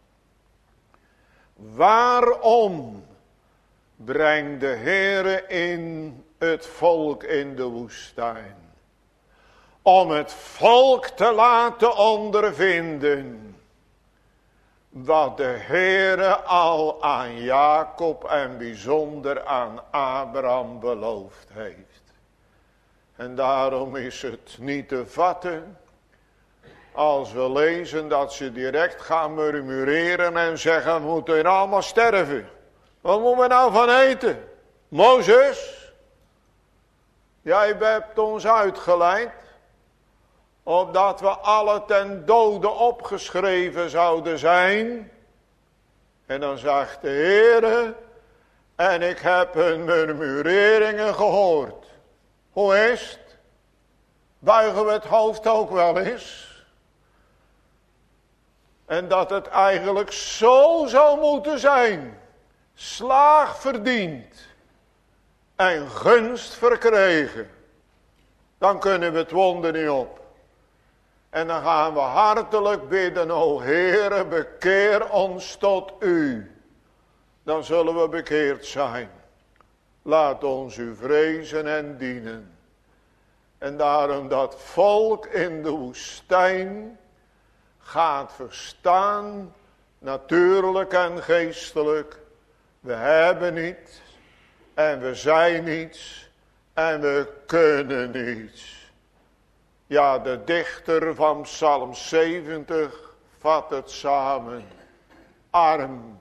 Waarom brengt de Heere in het volk in de woestijn? Om het volk te laten ondervinden wat de Heere al aan Jacob en bijzonder aan Abraham beloofd heeft. En daarom is het niet te vatten als we lezen dat ze direct gaan murmureren en zeggen, we moeten hier allemaal sterven. Wat moeten we nou van eten? Mozes, jij hebt ons uitgeleid, opdat we alle ten dode opgeschreven zouden zijn. En dan zegt de Heere, en ik heb hun murmureringen gehoord. Hoe is het? Buigen we het hoofd ook wel eens? En dat het eigenlijk zo zou moeten zijn. Slaag verdiend. En gunst verkregen. Dan kunnen we het wonder niet op. En dan gaan we hartelijk bidden. O Heere, bekeer ons tot u. Dan zullen we bekeerd zijn. Laat ons u vrezen en dienen. En daarom dat volk in de woestijn gaat verstaan, natuurlijk en geestelijk. We hebben niets en we zijn niets en we kunnen niets. Ja, de dichter van Psalm 70 vat het samen. Arm,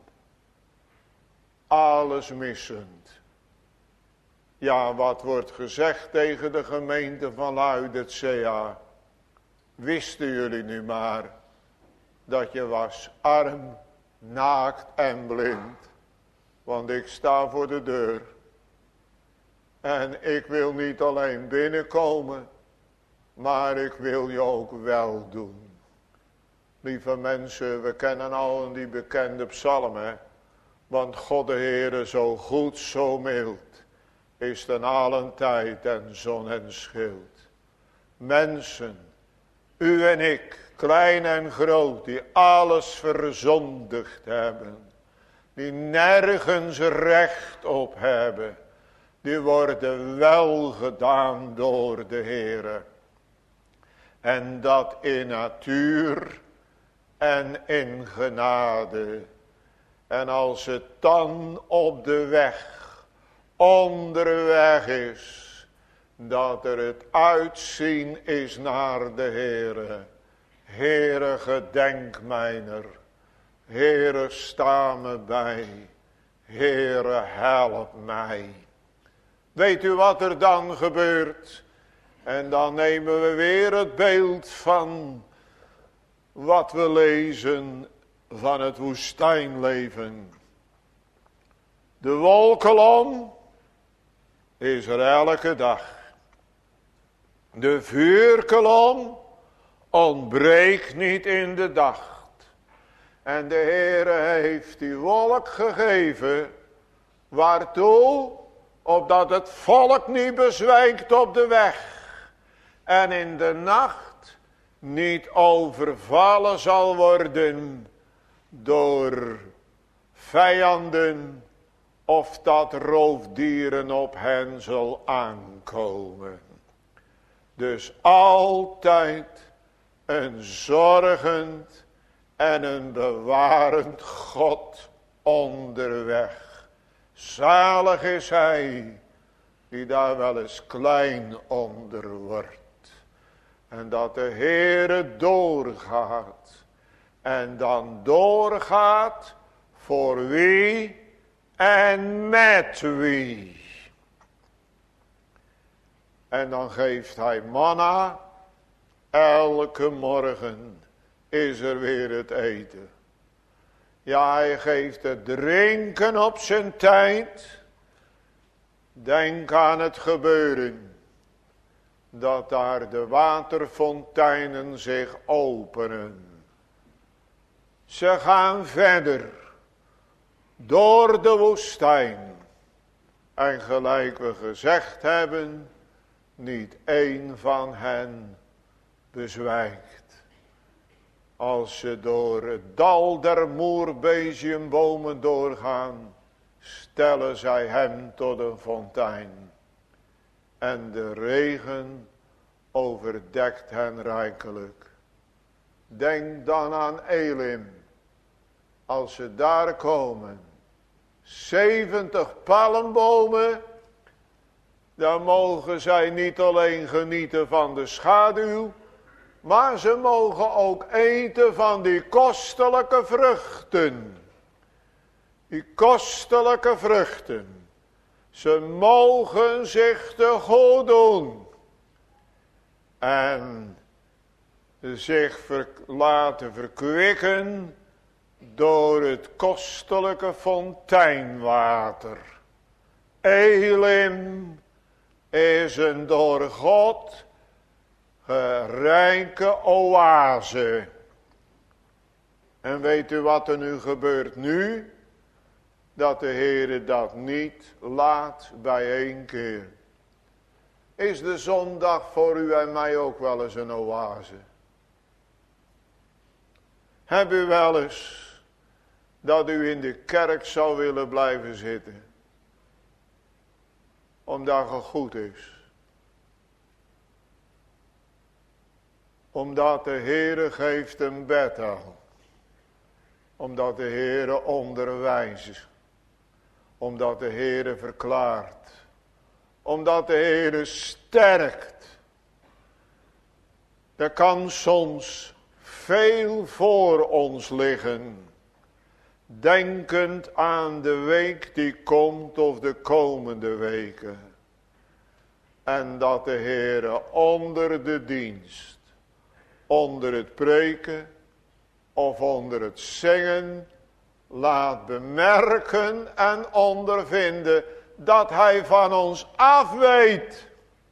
alles missend. Ja, wat wordt gezegd tegen de gemeente van Laodicea? Wisten jullie nu maar dat je was arm, naakt en blind. Want ik sta voor de deur. En ik wil niet alleen binnenkomen, maar ik wil je ook wel doen. Lieve mensen, we kennen al die bekende psalm, hè. Want God de Heere zo goed, zo mild, is ten allen tijd en zon en schild. Mensen, u en ik, klein en groot, die alles verzondigd hebben, die nergens recht op hebben, die worden wel gedaan door de Heere. En dat in natuur en in genade. En als het dan op de weg, onderweg is, dat er het uitzien is naar de Heere. Heere, gedenk mijner. Heere, sta me bij. Heere, help mij. Weet u wat er dan gebeurt? En dan nemen we weer het beeld van wat we lezen van het woestijnleven. De wolkolom is er elke dag. De vuurkolom ontbreekt niet in de dag. En de Heere heeft die wolk gegeven. Waartoe? Opdat het volk niet bezwijkt op de weg. En in de nacht niet overvallen zal worden door vijanden. Of dat roofdieren op hen zal aankomen. Dus altijd een zorgend en een bewarend God onderweg. Zalig is hij die daar wel eens klein onder wordt. En dat de Heere doorgaat. En dan doorgaat voor wie en met wie. En dan geeft hij manna. Elke morgen is er weer het eten. Ja, hij geeft het drinken op zijn tijd. Denk aan het gebeuren. Dat daar de waterfonteinen zich openen. Ze gaan verder. Door de woestijn. En gelijk we gezegd hebben. Niet één van hen bezwijkt. Als ze door het dal der moerbeziumbomen doorgaan. Stellen zij hem tot een fontein. En de regen overdekt hen rijkelijk. Denk dan aan Elim. Als ze daar komen. 70 palmbomen. Dan mogen zij niet alleen genieten van de schaduw. Maar ze mogen ook eten van die kostelijke vruchten. Die kostelijke vruchten. Ze mogen zich te goed doen. En zich laten verkwikken door het kostelijke fonteinwater. Elim is een door God rijke oase. En weet u wat er nu gebeurt nu? Dat de Heere dat niet laat bij één keer. Is de zondag voor u en mij ook wel eens een oase? Heb u wel eens dat u in de kerk zou willen blijven zitten? Omdat het goed is. Omdat de Heere geeft een bed aan. Omdat de Heere onderwijst. Omdat de Heere verklaart. Omdat de Heere sterkt. Er kan soms veel voor ons liggen. Denkend aan de week die komt of de komende weken. En dat de Heere onder de dienst, onder het preken of onder het zingen laat bemerken en ondervinden dat hij van ons afweet.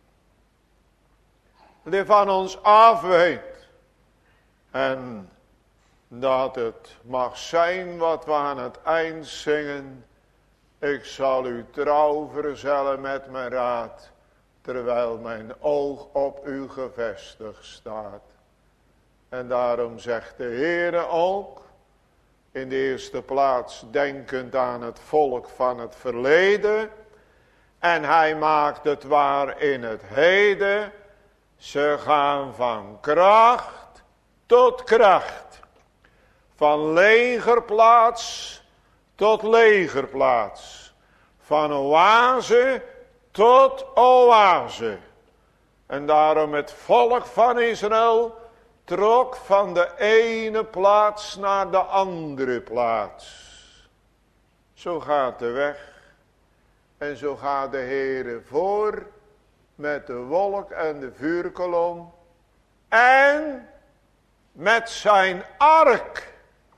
Dat hij van ons afweet. En dat het mag zijn wat we aan het eind zingen. Ik zal u trouw verzellen met mijn raad, terwijl mijn oog op u gevestigd staat. En daarom zegt de Heere ook, in de eerste plaats denkend aan het volk van het verleden. En hij maakt het waar in het heden. Ze gaan van kracht tot kracht. Van legerplaats tot legerplaats. Van oase tot oase. En daarom het volk van Israël trok van de ene plaats naar de andere plaats. Zo gaat de weg. En zo gaat de Heere voor met de wolk en de vuurkolom. En met zijn ark.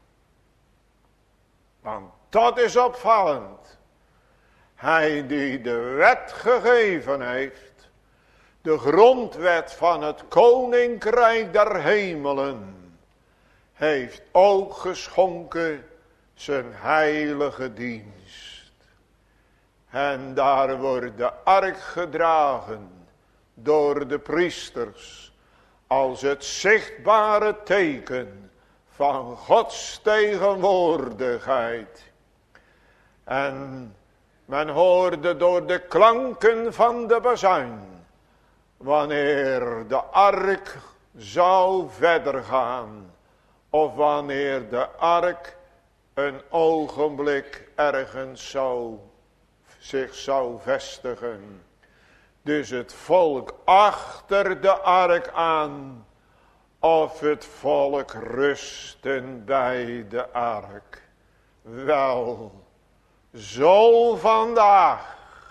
Want dat is opvallend. Hij die de wet gegeven heeft. De grondwet van het koninkrijk der hemelen. Heeft ook geschonken zijn heilige dienst. En daar wordt de ark gedragen door de priesters. Als het zichtbare teken van Gods tegenwoordigheid. En men hoorde door de klanken van de bazuin. Wanneer de ark zou verder gaan. Of wanneer de ark een ogenblik ergens zich zou vestigen. Dus het volk achter de ark aan. Of het volk rusten bij de ark. Wel, zo vandaag.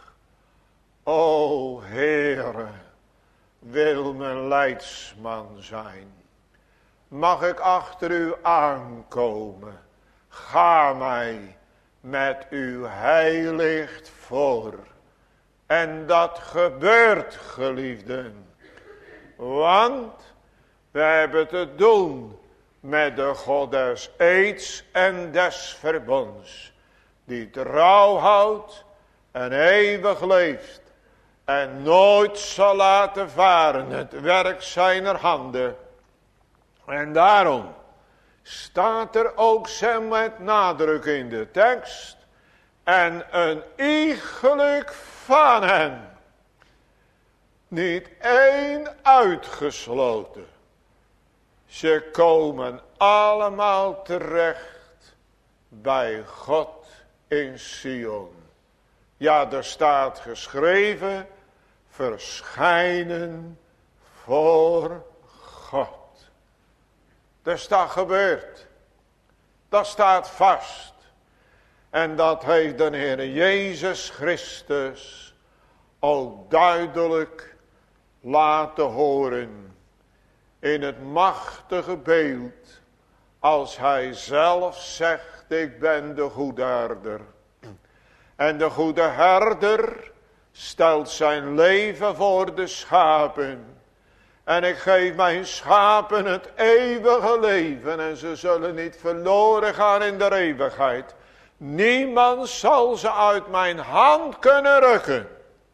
O Heere, wil mijn leidsman zijn. Mag ik achter u aankomen. Ga mij met uw heilicht voor. En dat gebeurt, geliefden. Want we hebben te doen met de God des eeds en des verbonds. Die trouw houdt en eeuwig leeft. En nooit zal laten varen het werk zijner handen. En daarom staat er ook met nadruk in de tekst. En een iegelijk van hen. Niet één uitgesloten. Ze komen allemaal terecht bij God in Sion. Ja, er staat geschreven, verschijnen voor God. Dus dat gebeurt. Dat staat vast. En dat heeft de Heer Jezus Christus ook duidelijk laten horen. In het machtige beeld. Als hij zelf zegt, ik ben de goede herder. En de goede herder stelt zijn leven voor de schapen. En ik geef mijn schapen het eeuwige leven. En ze zullen niet verloren gaan in de eeuwigheid. Niemand zal ze uit mijn hand kunnen rukken.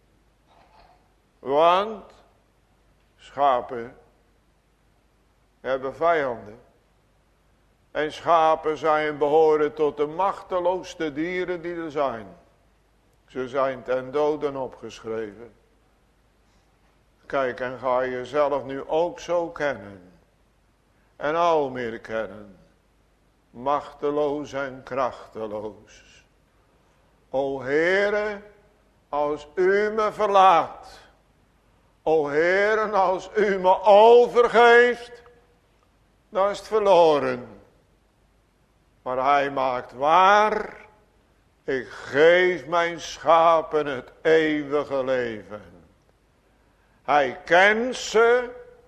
Want schapen hebben vijanden. En schapen behoren tot de machteloosste dieren die er zijn. Ze zijn ten doden opgeschreven. Kijk, en ga je jezelf nu ook zo kennen. En al meer kennen. Machteloos en krachteloos. O Heere, als u me verlaat. O Heere, als u me overgeeft. Dan is het verloren. Maar hij maakt waar. Ik geef mijn schapen het eeuwige leven. Hij kent ze.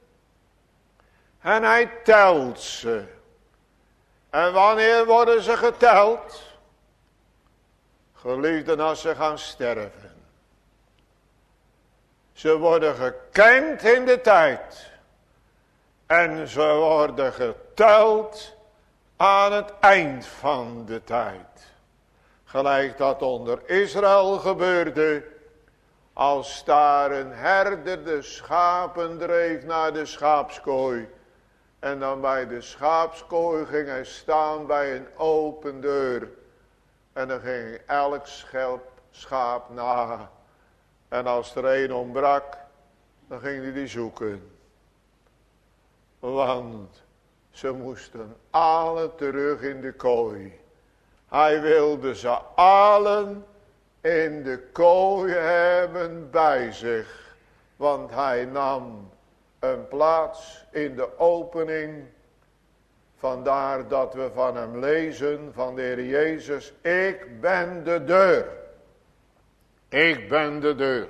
En hij telt ze. En wanneer worden ze geteld? Geliefden, als ze gaan sterven. Ze worden gekend in de tijd. En ze worden geteld aan het eind van de tijd. Gelijk dat onder Israël gebeurde. Als daar een herder de schapen dreef naar de schaapskooi. En dan bij de schaapskooi ging hij staan bij een open deur. En dan ging elk schaap na. En als er een ontbrak, dan ging hij die zoeken. Want ze moesten alle terug in de kooi. Hij wilde ze allen in de kooi hebben bij zich. Want hij nam een plaats in de opening. Vandaar dat we van hem lezen, van de Heer Jezus. Ik ben de deur. Ik ben de deur.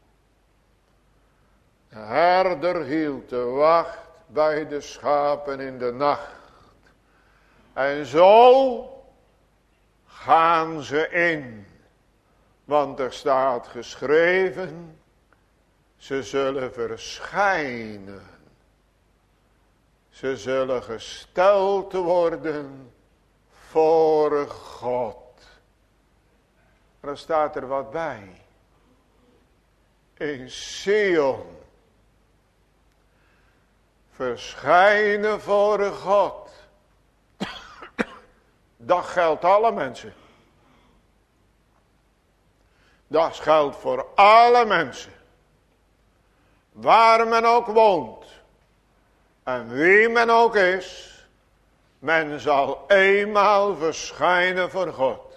De herder hield de wacht bij de schapen in de nacht. En zo gaan ze in. Want er staat geschreven, ze zullen verschijnen. Ze zullen gesteld worden voor God. Maar dan staat er wat bij. In Sion. Verschijnen voor God. Dat geldt alle mensen. Dat geldt voor alle mensen. Waar men ook woont. En wie men ook is. Men zal eenmaal verschijnen voor God.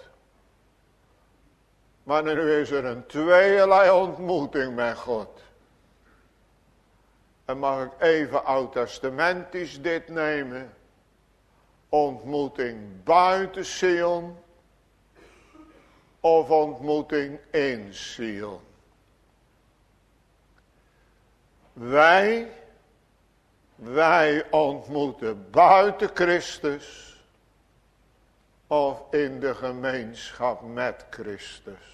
Maar nu is er een tweeërlei ontmoeting met God. En mag ik even oud-testamentisch dit nemen. Ontmoeting buiten Sion. Of ontmoeting in Sion. Wij ontmoeten buiten Christus. Of in de gemeenschap met Christus.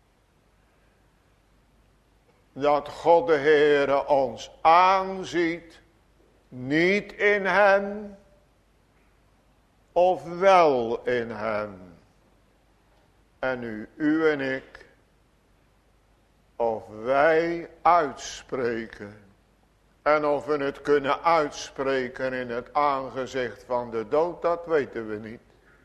Dat God de Heere ons aanziet. Niet in hem. Of wel in hem. En u en ik. Of wij uitspreken. En of we het kunnen uitspreken in het aangezicht van de dood, dat weten we niet.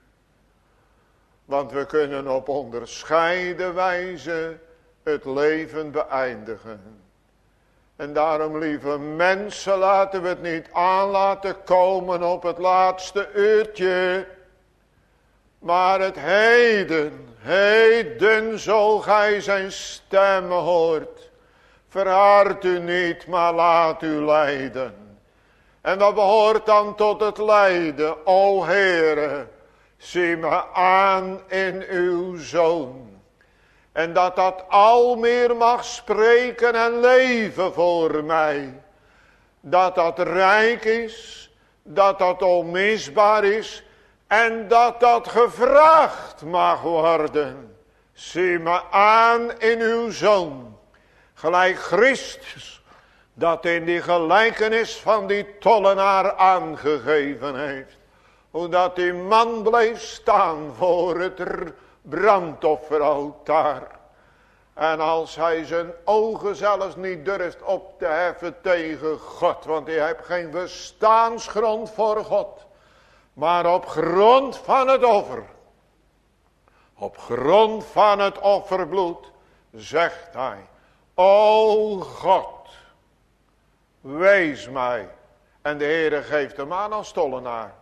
Want we kunnen op onderscheiden wijze het leven beëindigen. En daarom, lieve mensen, laten we het niet aan laten komen op het laatste uurtje. Maar het heden zo gij zijn stem hoort. Verhard u niet, maar laat u leiden. En wat behoort dan tot het lijden? O Heere, zie me aan in uw Zoon. En dat al meer mag spreken en leven voor mij. Dat rijk is, dat onmisbaar is. En dat gevraagd mag worden. Zie me aan in uw Zoon. Gelijk Christus dat in die gelijkenis van die tollenaar aangegeven heeft. Hoe dat die man bleef staan voor het brandofferaltaar. En als hij zijn ogen zelfs niet durft op te heffen tegen God. Want hij heeft geen bestaansgrond voor God. Maar op grond van het offer. Op grond van het offerbloed zegt hij. O God, wees mij. En de Heere geeft hem aan als tollenaar.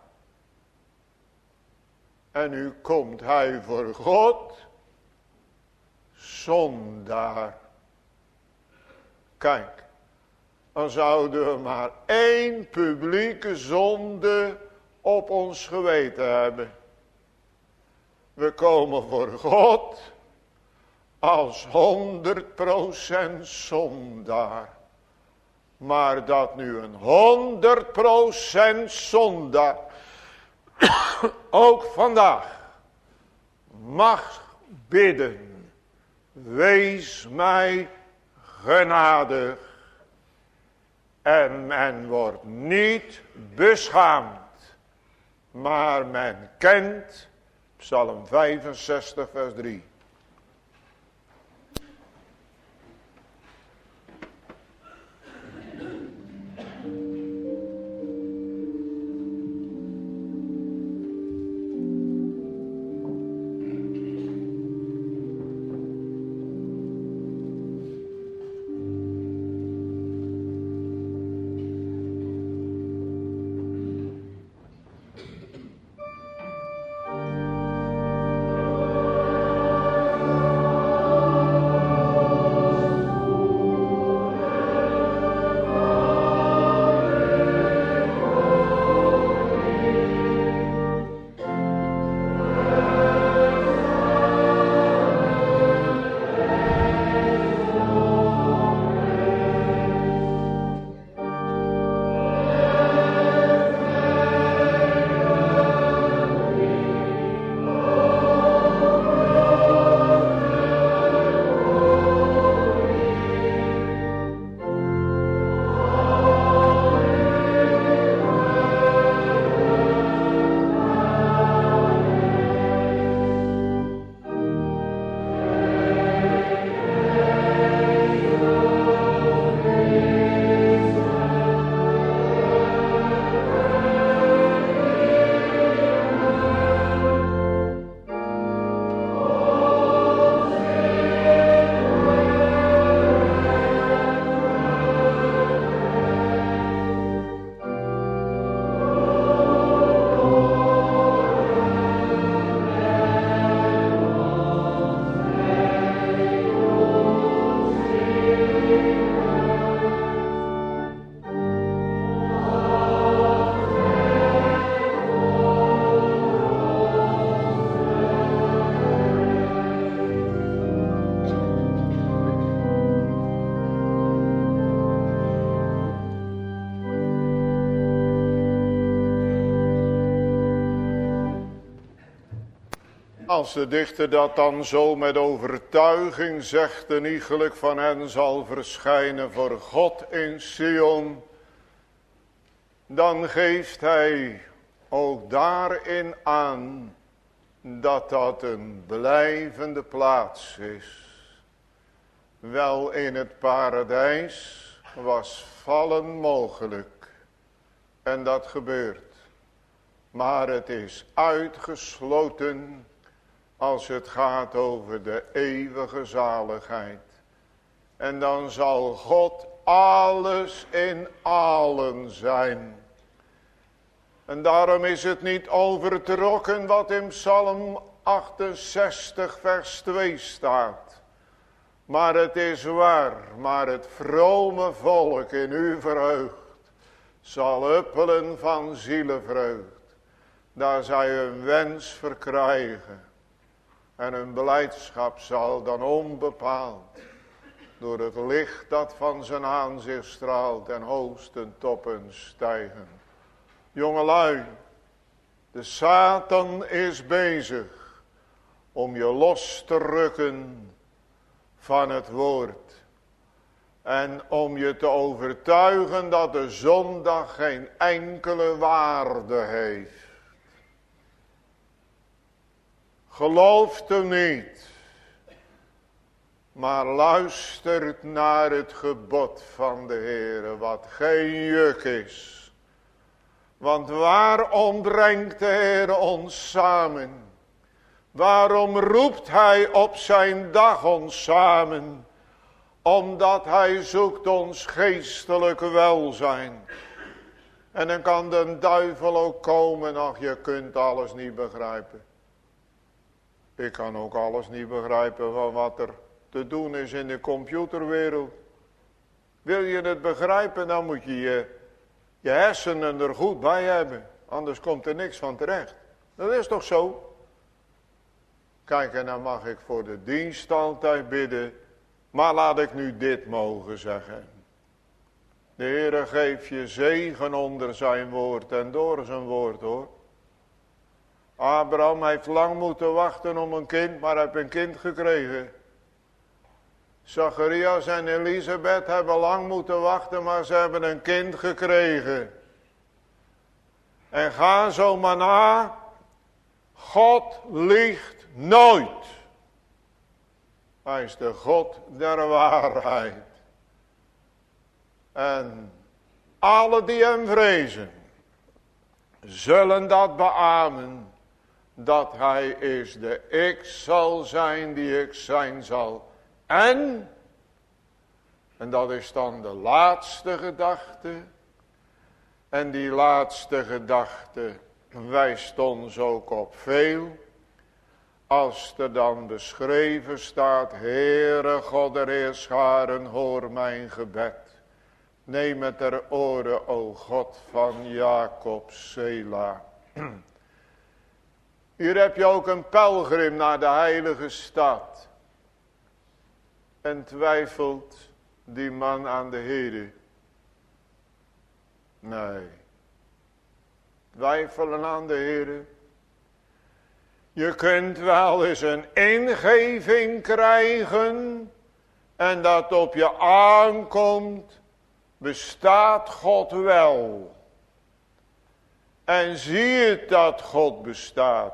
En nu komt hij voor God, zondaar. Kijk, dan zouden we maar één publieke zonde op ons geweten hebben. We komen voor God als 100% zondaar. Maar dat nu een 100% zondaar ook vandaag mag bidden. Wees mij genadig. En men wordt niet beschaamd. Maar men kent Psalm 65 vers 3. Als de dichter dat dan zo met overtuiging zegt, een iegelijk van hen zal verschijnen voor God in Sion, dan geeft hij ook daarin aan dat dat een blijvende plaats is. Wel, in het paradijs was vallen mogelijk en dat gebeurt, maar het is uitgesloten als het gaat over de eeuwige zaligheid. En dan zal God alles in allen zijn. En daarom is het niet overtrokken wat in Psalm 68 vers 2 staat. Maar het is waar, maar het vrome volk in u verheugt zal huppelen van zielenvreugd. Daar zij hun wens verkrijgen. En hun blijdschap zal dan onbepaald door het licht dat van zijn aanzicht straalt en hoogsten toppen stijgen. Jongelui, de Satan is bezig om je los te rukken van het woord. En om je te overtuigen dat de zondag geen enkele waarde heeft. Gelooft hem niet. Maar luistert naar het gebod van de Heere, wat geen juk is. Want waarom brengt de Heere ons samen? Waarom roept Hij op zijn dag ons samen? Omdat Hij zoekt ons geestelijk welzijn. En dan kan de duivel ook komen, ach, je kunt alles niet begrijpen. Ik kan ook alles niet begrijpen van wat er te doen is in de computerwereld. Wil je het begrijpen, dan moet je je hersenen er goed bij hebben. Anders komt er niks van terecht. Dat is toch zo? Kijk, en dan mag ik voor de dienst altijd bidden. Maar laat ik nu dit mogen zeggen. De Heere geeft je zegen onder zijn woord en door zijn woord, hoor. Abraham heeft lang moeten wachten om een kind, maar hij heeft een kind gekregen. Zacharias en Elisabeth hebben lang moeten wachten, maar ze hebben een kind gekregen. En ga zo maar na. God liegt nooit. Hij is de God der waarheid. En alle die hem vrezen, zullen dat beamen. Dat hij is de ik zal zijn die ik zijn zal. En dat is dan de laatste gedachte. En die laatste gedachte wijst ons ook op veel. Als er dan beschreven staat, Heere God der Heerscharen, hoor mijn gebed. Neem het ter oren, o God van Jacob, Sela. Hier heb je ook een pelgrim naar de heilige stad. En twijfelt die man aan de Heere? Nee. Twijfelen aan de Heere. Je kunt wel eens een ingeving krijgen. En dat op je aankomt. Bestaat God wel? En zie je dat God bestaat?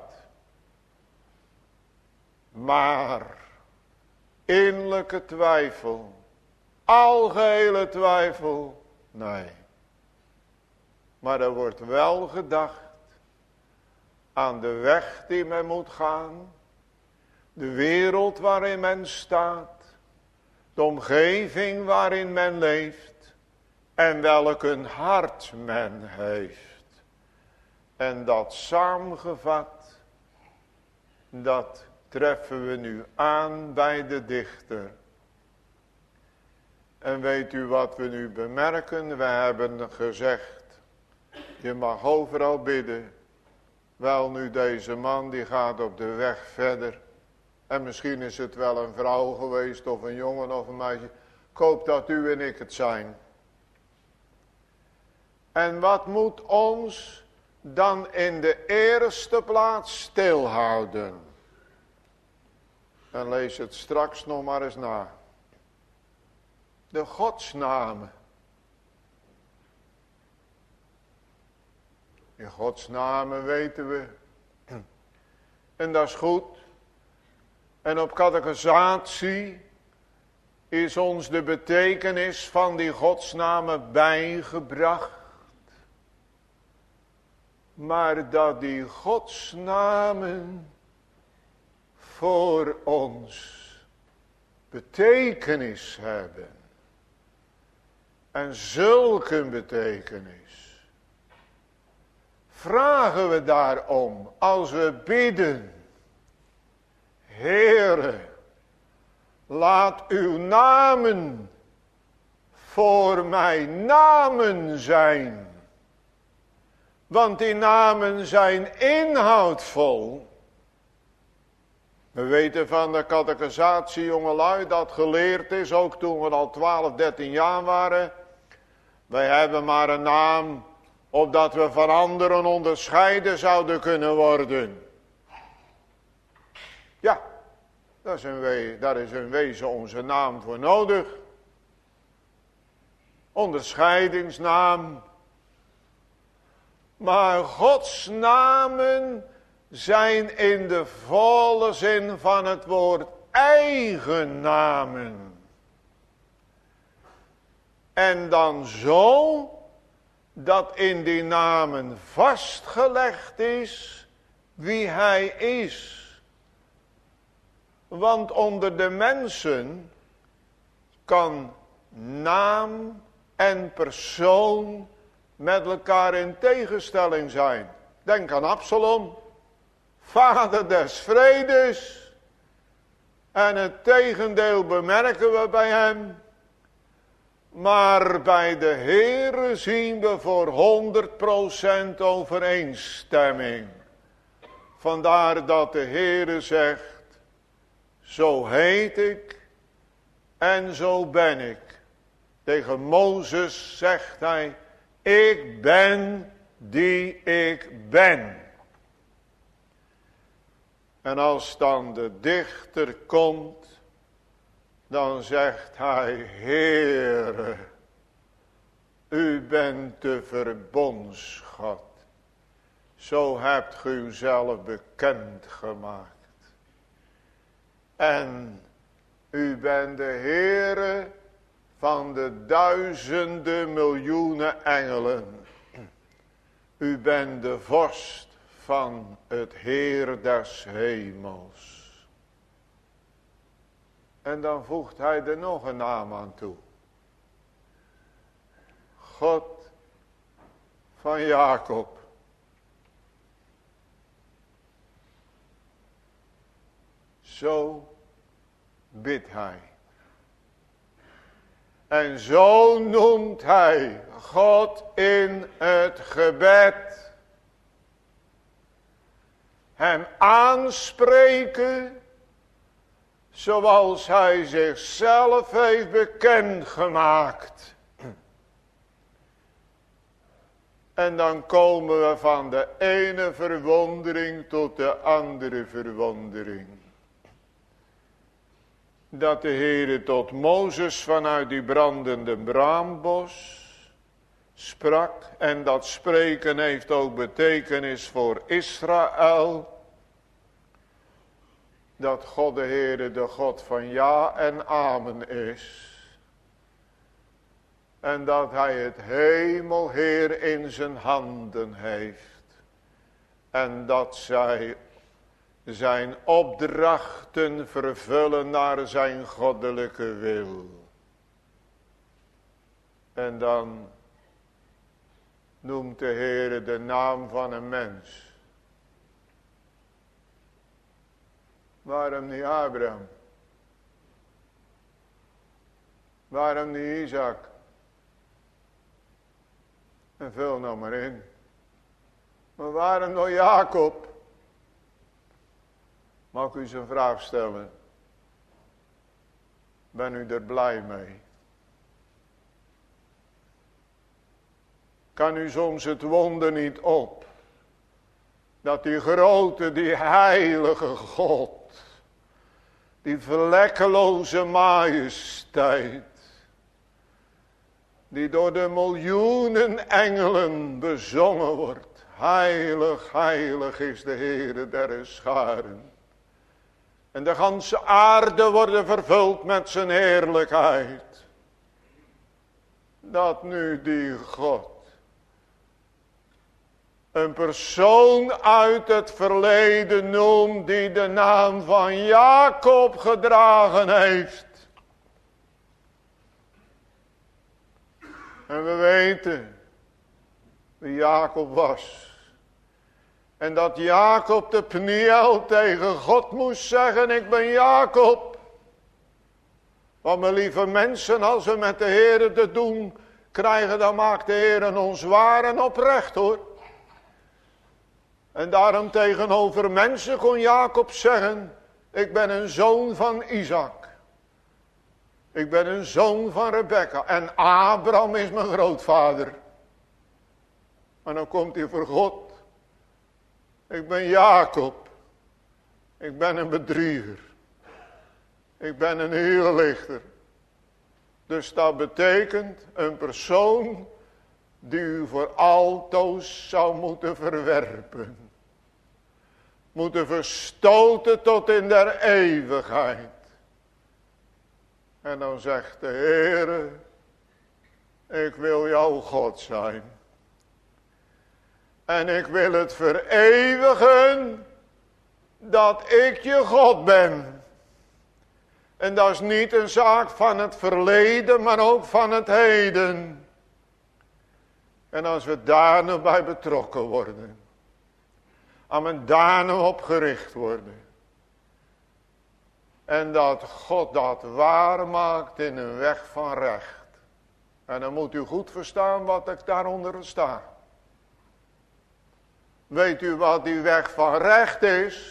Maar innerlijke twijfel, algehele twijfel, nee. Maar er wordt wel gedacht aan de weg die men moet gaan, de wereld waarin men staat, de omgeving waarin men leeft en welk een hart men heeft. En dat samengevat, dat treffen we nu aan bij de dichter. En weet u wat we nu bemerken? We hebben gezegd, je mag overal bidden. Wel nu, deze man die gaat op de weg verder. En misschien is het wel een vrouw geweest of een jongen of een meisje. Ik hoop dat u en ik het zijn. En wat moet ons dan in de eerste plaats stilhouden? En lees het straks nog maar eens na. De godsnamen. In godsnamen weten we. En dat is goed. En op catechisatie is ons de betekenis van die godsnamen bijgebracht. Maar dat die godsnamen voor ons betekenis hebben. En zulke betekenis. Vragen we daarom als we bidden. Heere, laat uw namen voor mij namen zijn. Want die namen zijn inhoudvol. We weten van de catechisatie, jongelui, dat geleerd is, ook toen we al 12, 13 jaar waren. Wij hebben maar een naam, opdat we van anderen onderscheiden zouden kunnen worden. Ja, daar is in wezen onze naam voor nodig. onderscheidingsnaam. Maar Gods namen zijn in de volle zin van het woord eigen namen. En dan zo dat in die namen vastgelegd is wie hij is. Want onder de mensen kan naam en persoon met elkaar in tegenstelling zijn. Denk aan Absalom, vader des vredes. En het tegendeel bemerken we bij hem. Maar bij de Heere zien we voor 100% overeenstemming. Vandaar dat de Heere zegt, zo heet ik en zo ben ik. Tegen Mozes zegt hij, ik ben die ik ben. En als dan de dichter komt, dan zegt hij, Heere, u bent de verbondsgod. Zo hebt u uzelf bekendgemaakt. En u bent de Heere van de duizenden miljoenen engelen. U bent de vorst van het Heer des hemels. En dan voegt hij er nog een naam aan toe. God van Jacob. Zo bidt hij. En zo noemt hij God in het gebed. Hem aanspreken zoals hij zichzelf heeft bekendgemaakt. En dan komen we van de ene verwondering tot de andere verwondering. Dat de Heere tot Mozes vanuit die brandende braambos sprak. En dat spreken heeft ook betekenis voor Israël. Dat God de Heere de God van ja en amen is. En dat hij het hemelheer in zijn handen heeft. En dat zij zijn opdrachten vervullen naar zijn goddelijke wil. En dan noemt de Heere de naam van een mens. Waarom niet Abraham? Waarom niet Isaac? En vul nou maar in. Maar waarom nog Jacob? Mag ik u eens een vraag stellen? Ben u er blij mee? Kan u soms het wonder niet op? Dat die grote, die heilige God, die vlekkeloze majesteit, die door de miljoenen engelen bezongen wordt. Heilig, heilig is de Heere der scharen. En de ganse aarde wordt vervuld met zijn heerlijkheid. Dat nu die God een persoon uit het verleden noemt die de naam van Jacob gedragen heeft. En we weten wie Jacob was. En dat Jacob de Pniel tegen God moest zeggen, ik ben Jacob. Want mijn lieve mensen, als we met de Heere te doen krijgen, dan maakt de Heere ons waar en oprecht hoor. En daarom tegenover mensen kon Jacob zeggen, ik ben een zoon van Isaac. Ik ben een zoon van Rebekka. En Abraham is mijn grootvader. Maar dan komt hij voor God. Ik ben Jacob. Ik ben een bedrieger. Ik ben een heerlichter. Dus dat betekent een persoon die u voor altoos zou moeten verwerpen. Moeten verstoten tot in der eeuwigheid. En dan zegt de Heere, ik wil jouw God zijn. En ik wil het vereeuwigen dat ik je God ben. En dat is niet een zaak van het verleden, maar ook van het heden. En als we daar nou bij betrokken worden, aan we daar nou op gericht worden. En dat God dat waar maakt in een weg van recht. En dan moet u goed verstaan wat ik daaronder sta. Weet u wat die weg van recht is?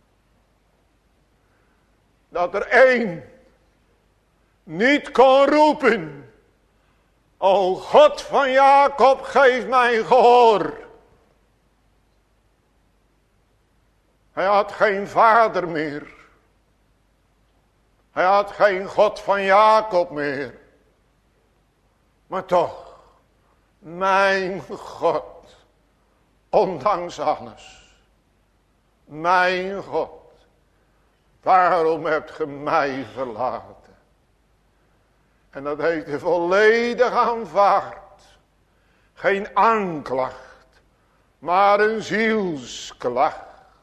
Dat er één niet kon roepen. O God van Jacob, geef mij gehoor. Hij had geen vader meer. Hij had geen God van Jacob meer. Maar toch, mijn God, ondanks alles. Mijn God, waarom hebt ge mij verlaten? En dat heeft hij volledig aanvaard. Geen aanklacht, maar een zielsklacht.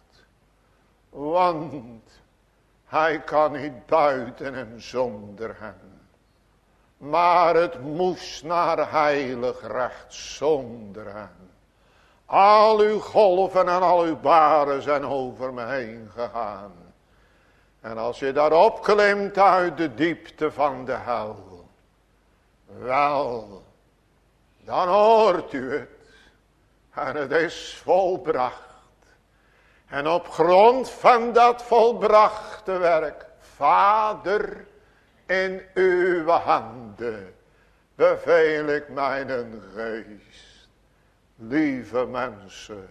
Want hij kan niet buiten hem zonder hem. Maar het moest naar heilig recht zonder hem. Al uw golven en al uw baren zijn over me heen gegaan. En als je daarop klimt uit de diepte van de hel. Wel, dan hoort u het. En het is volbracht. En op grond van dat volbrachte werk, Vader, in uw handen beveel ik mijn geest. Lieve mensen,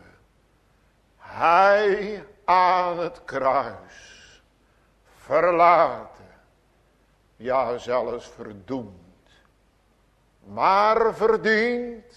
hij aan het kruis, verlaten, ja zelfs verdoemd, maar verdient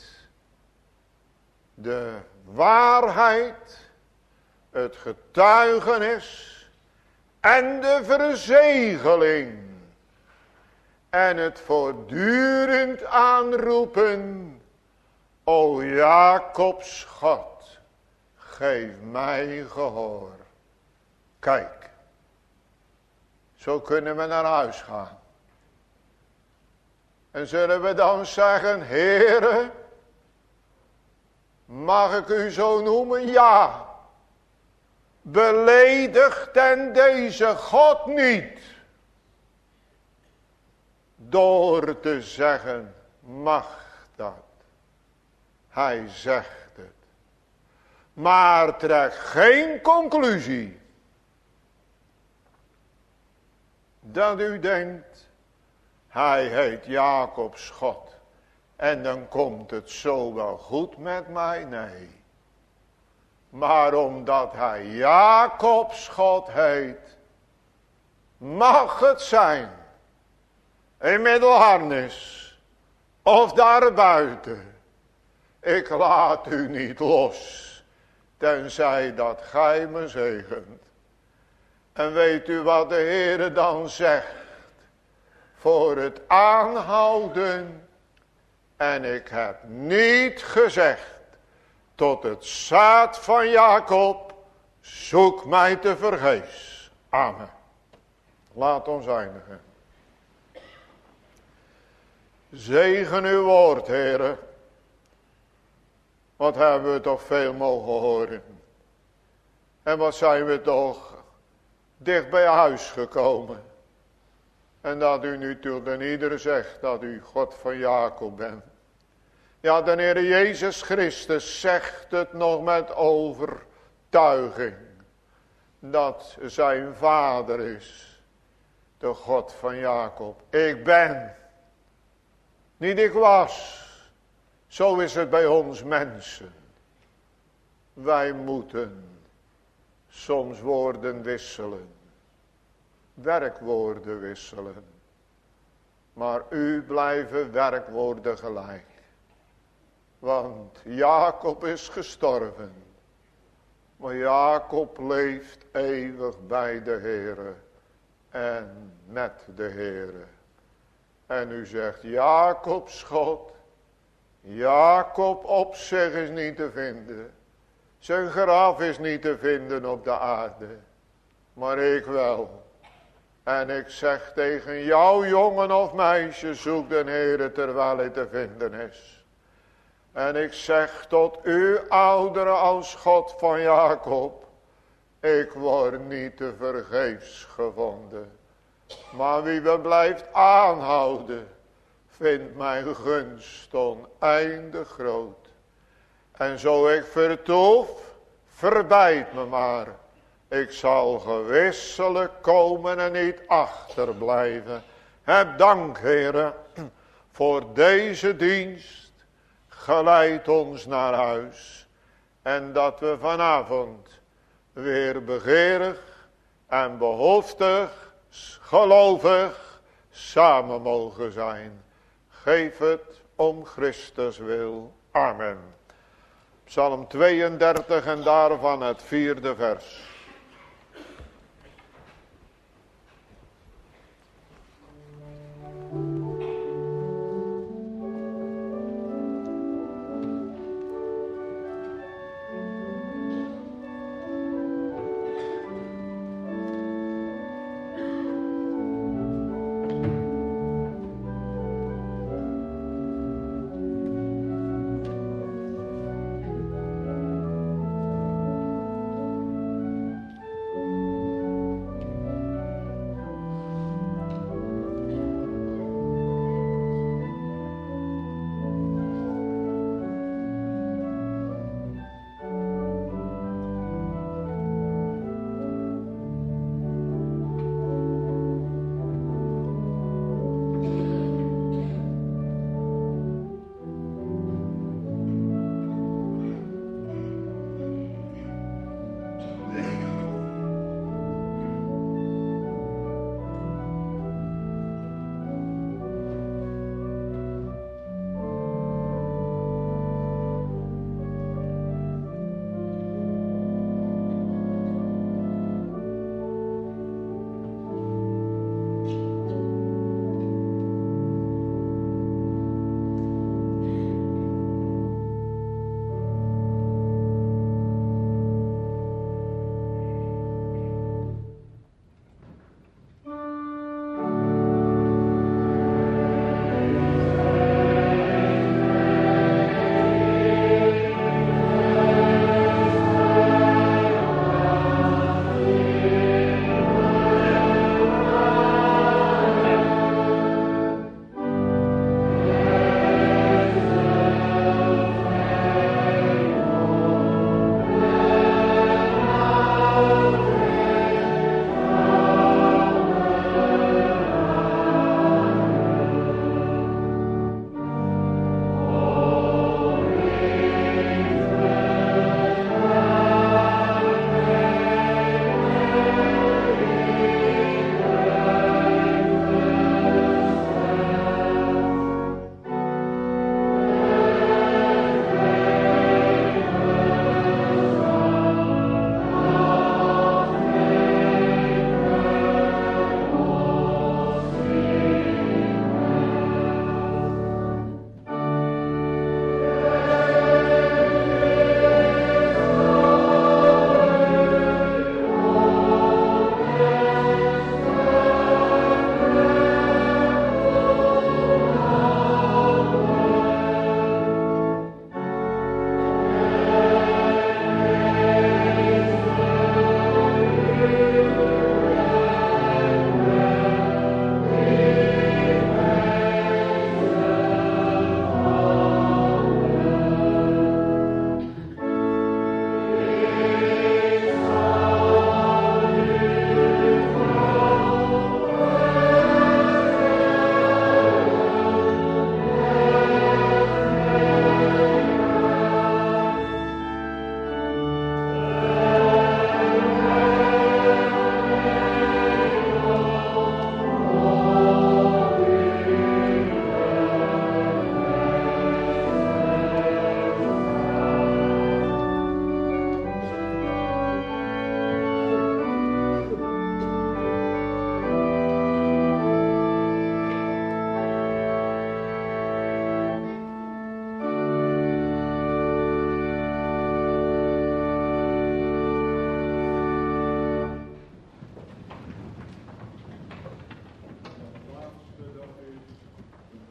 de waarheid, het getuigenis en de verzegeling en het voortdurend aanroepen, o Jacobs God, geef mij gehoor. Kijk, zo kunnen we naar huis gaan. En zullen we dan zeggen, Heere, mag ik u zo noemen? Ja. Beledigt en deze God niet. Door te zeggen, mag dat. Hij zegt het. Maar trek geen conclusie. Dat u denkt, hij heet Jacobs God. En dan komt het zo wel goed met mij. Nee. Maar omdat hij Jacobs God heet, mag het zijn. In middelharnis. Of daarbuiten. Ik laat u niet los. Tenzij dat gij me zegent. En weet u wat de Heere dan zegt? Voor het aanhouden. En ik heb niet gezegd. Tot het zaad van Jacob. Zoek mij te vergeefs. Amen. Laat ons eindigen. Zegen uw woord, Heere. Wat hebben we toch veel mogen horen. En wat zijn we toch dicht bij huis gekomen. En dat u nu tot ieder zegt dat u God van Jacob bent. Ja, de Heer Jezus Christus zegt het nog met overtuiging. Dat zijn vader is. De God van Jacob. Ik ben. Niet ik was. Zo is het bij ons mensen. Wij moeten soms woorden wisselen. Werkwoorden wisselen. Maar u blijven werkwoorden gelijk. Want Jacob is gestorven. Maar Jacob leeft eeuwig bij de Heere. En met de Heere. En u zegt, Jacobs God. Jacob op zich is niet te vinden. Zijn graf is niet te vinden op de aarde. Maar ik wel. En ik zeg tegen jou, jongen of meisje, zoek de Heere terwijl hij te vinden is. En ik zeg tot u, ouderen als God van Jacob, ik word niet te vergeefs gevonden. Maar wie me blijft aanhouden, vindt mijn gunst oneindig groot. En zo ik vertoef, verbijt me maar. Ik zal gewisselijk komen en niet achterblijven. Heb dank, Heere, voor deze dienst. Geleid ons naar huis. En dat we vanavond weer begeerig en behoeftig, gelovig samen mogen zijn. Geef het om Christus wil. Amen. Psalm 32 en daarvan het 4e vers.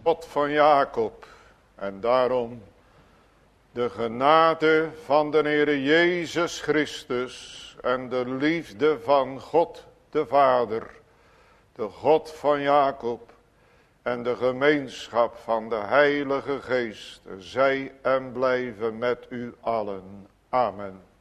God van Jacob. En daarom de genade van de Heere Jezus Christus en de liefde van God de Vader, de God van Jacob en de gemeenschap van de Heilige Geest, zij en blijven met u allen. Amen.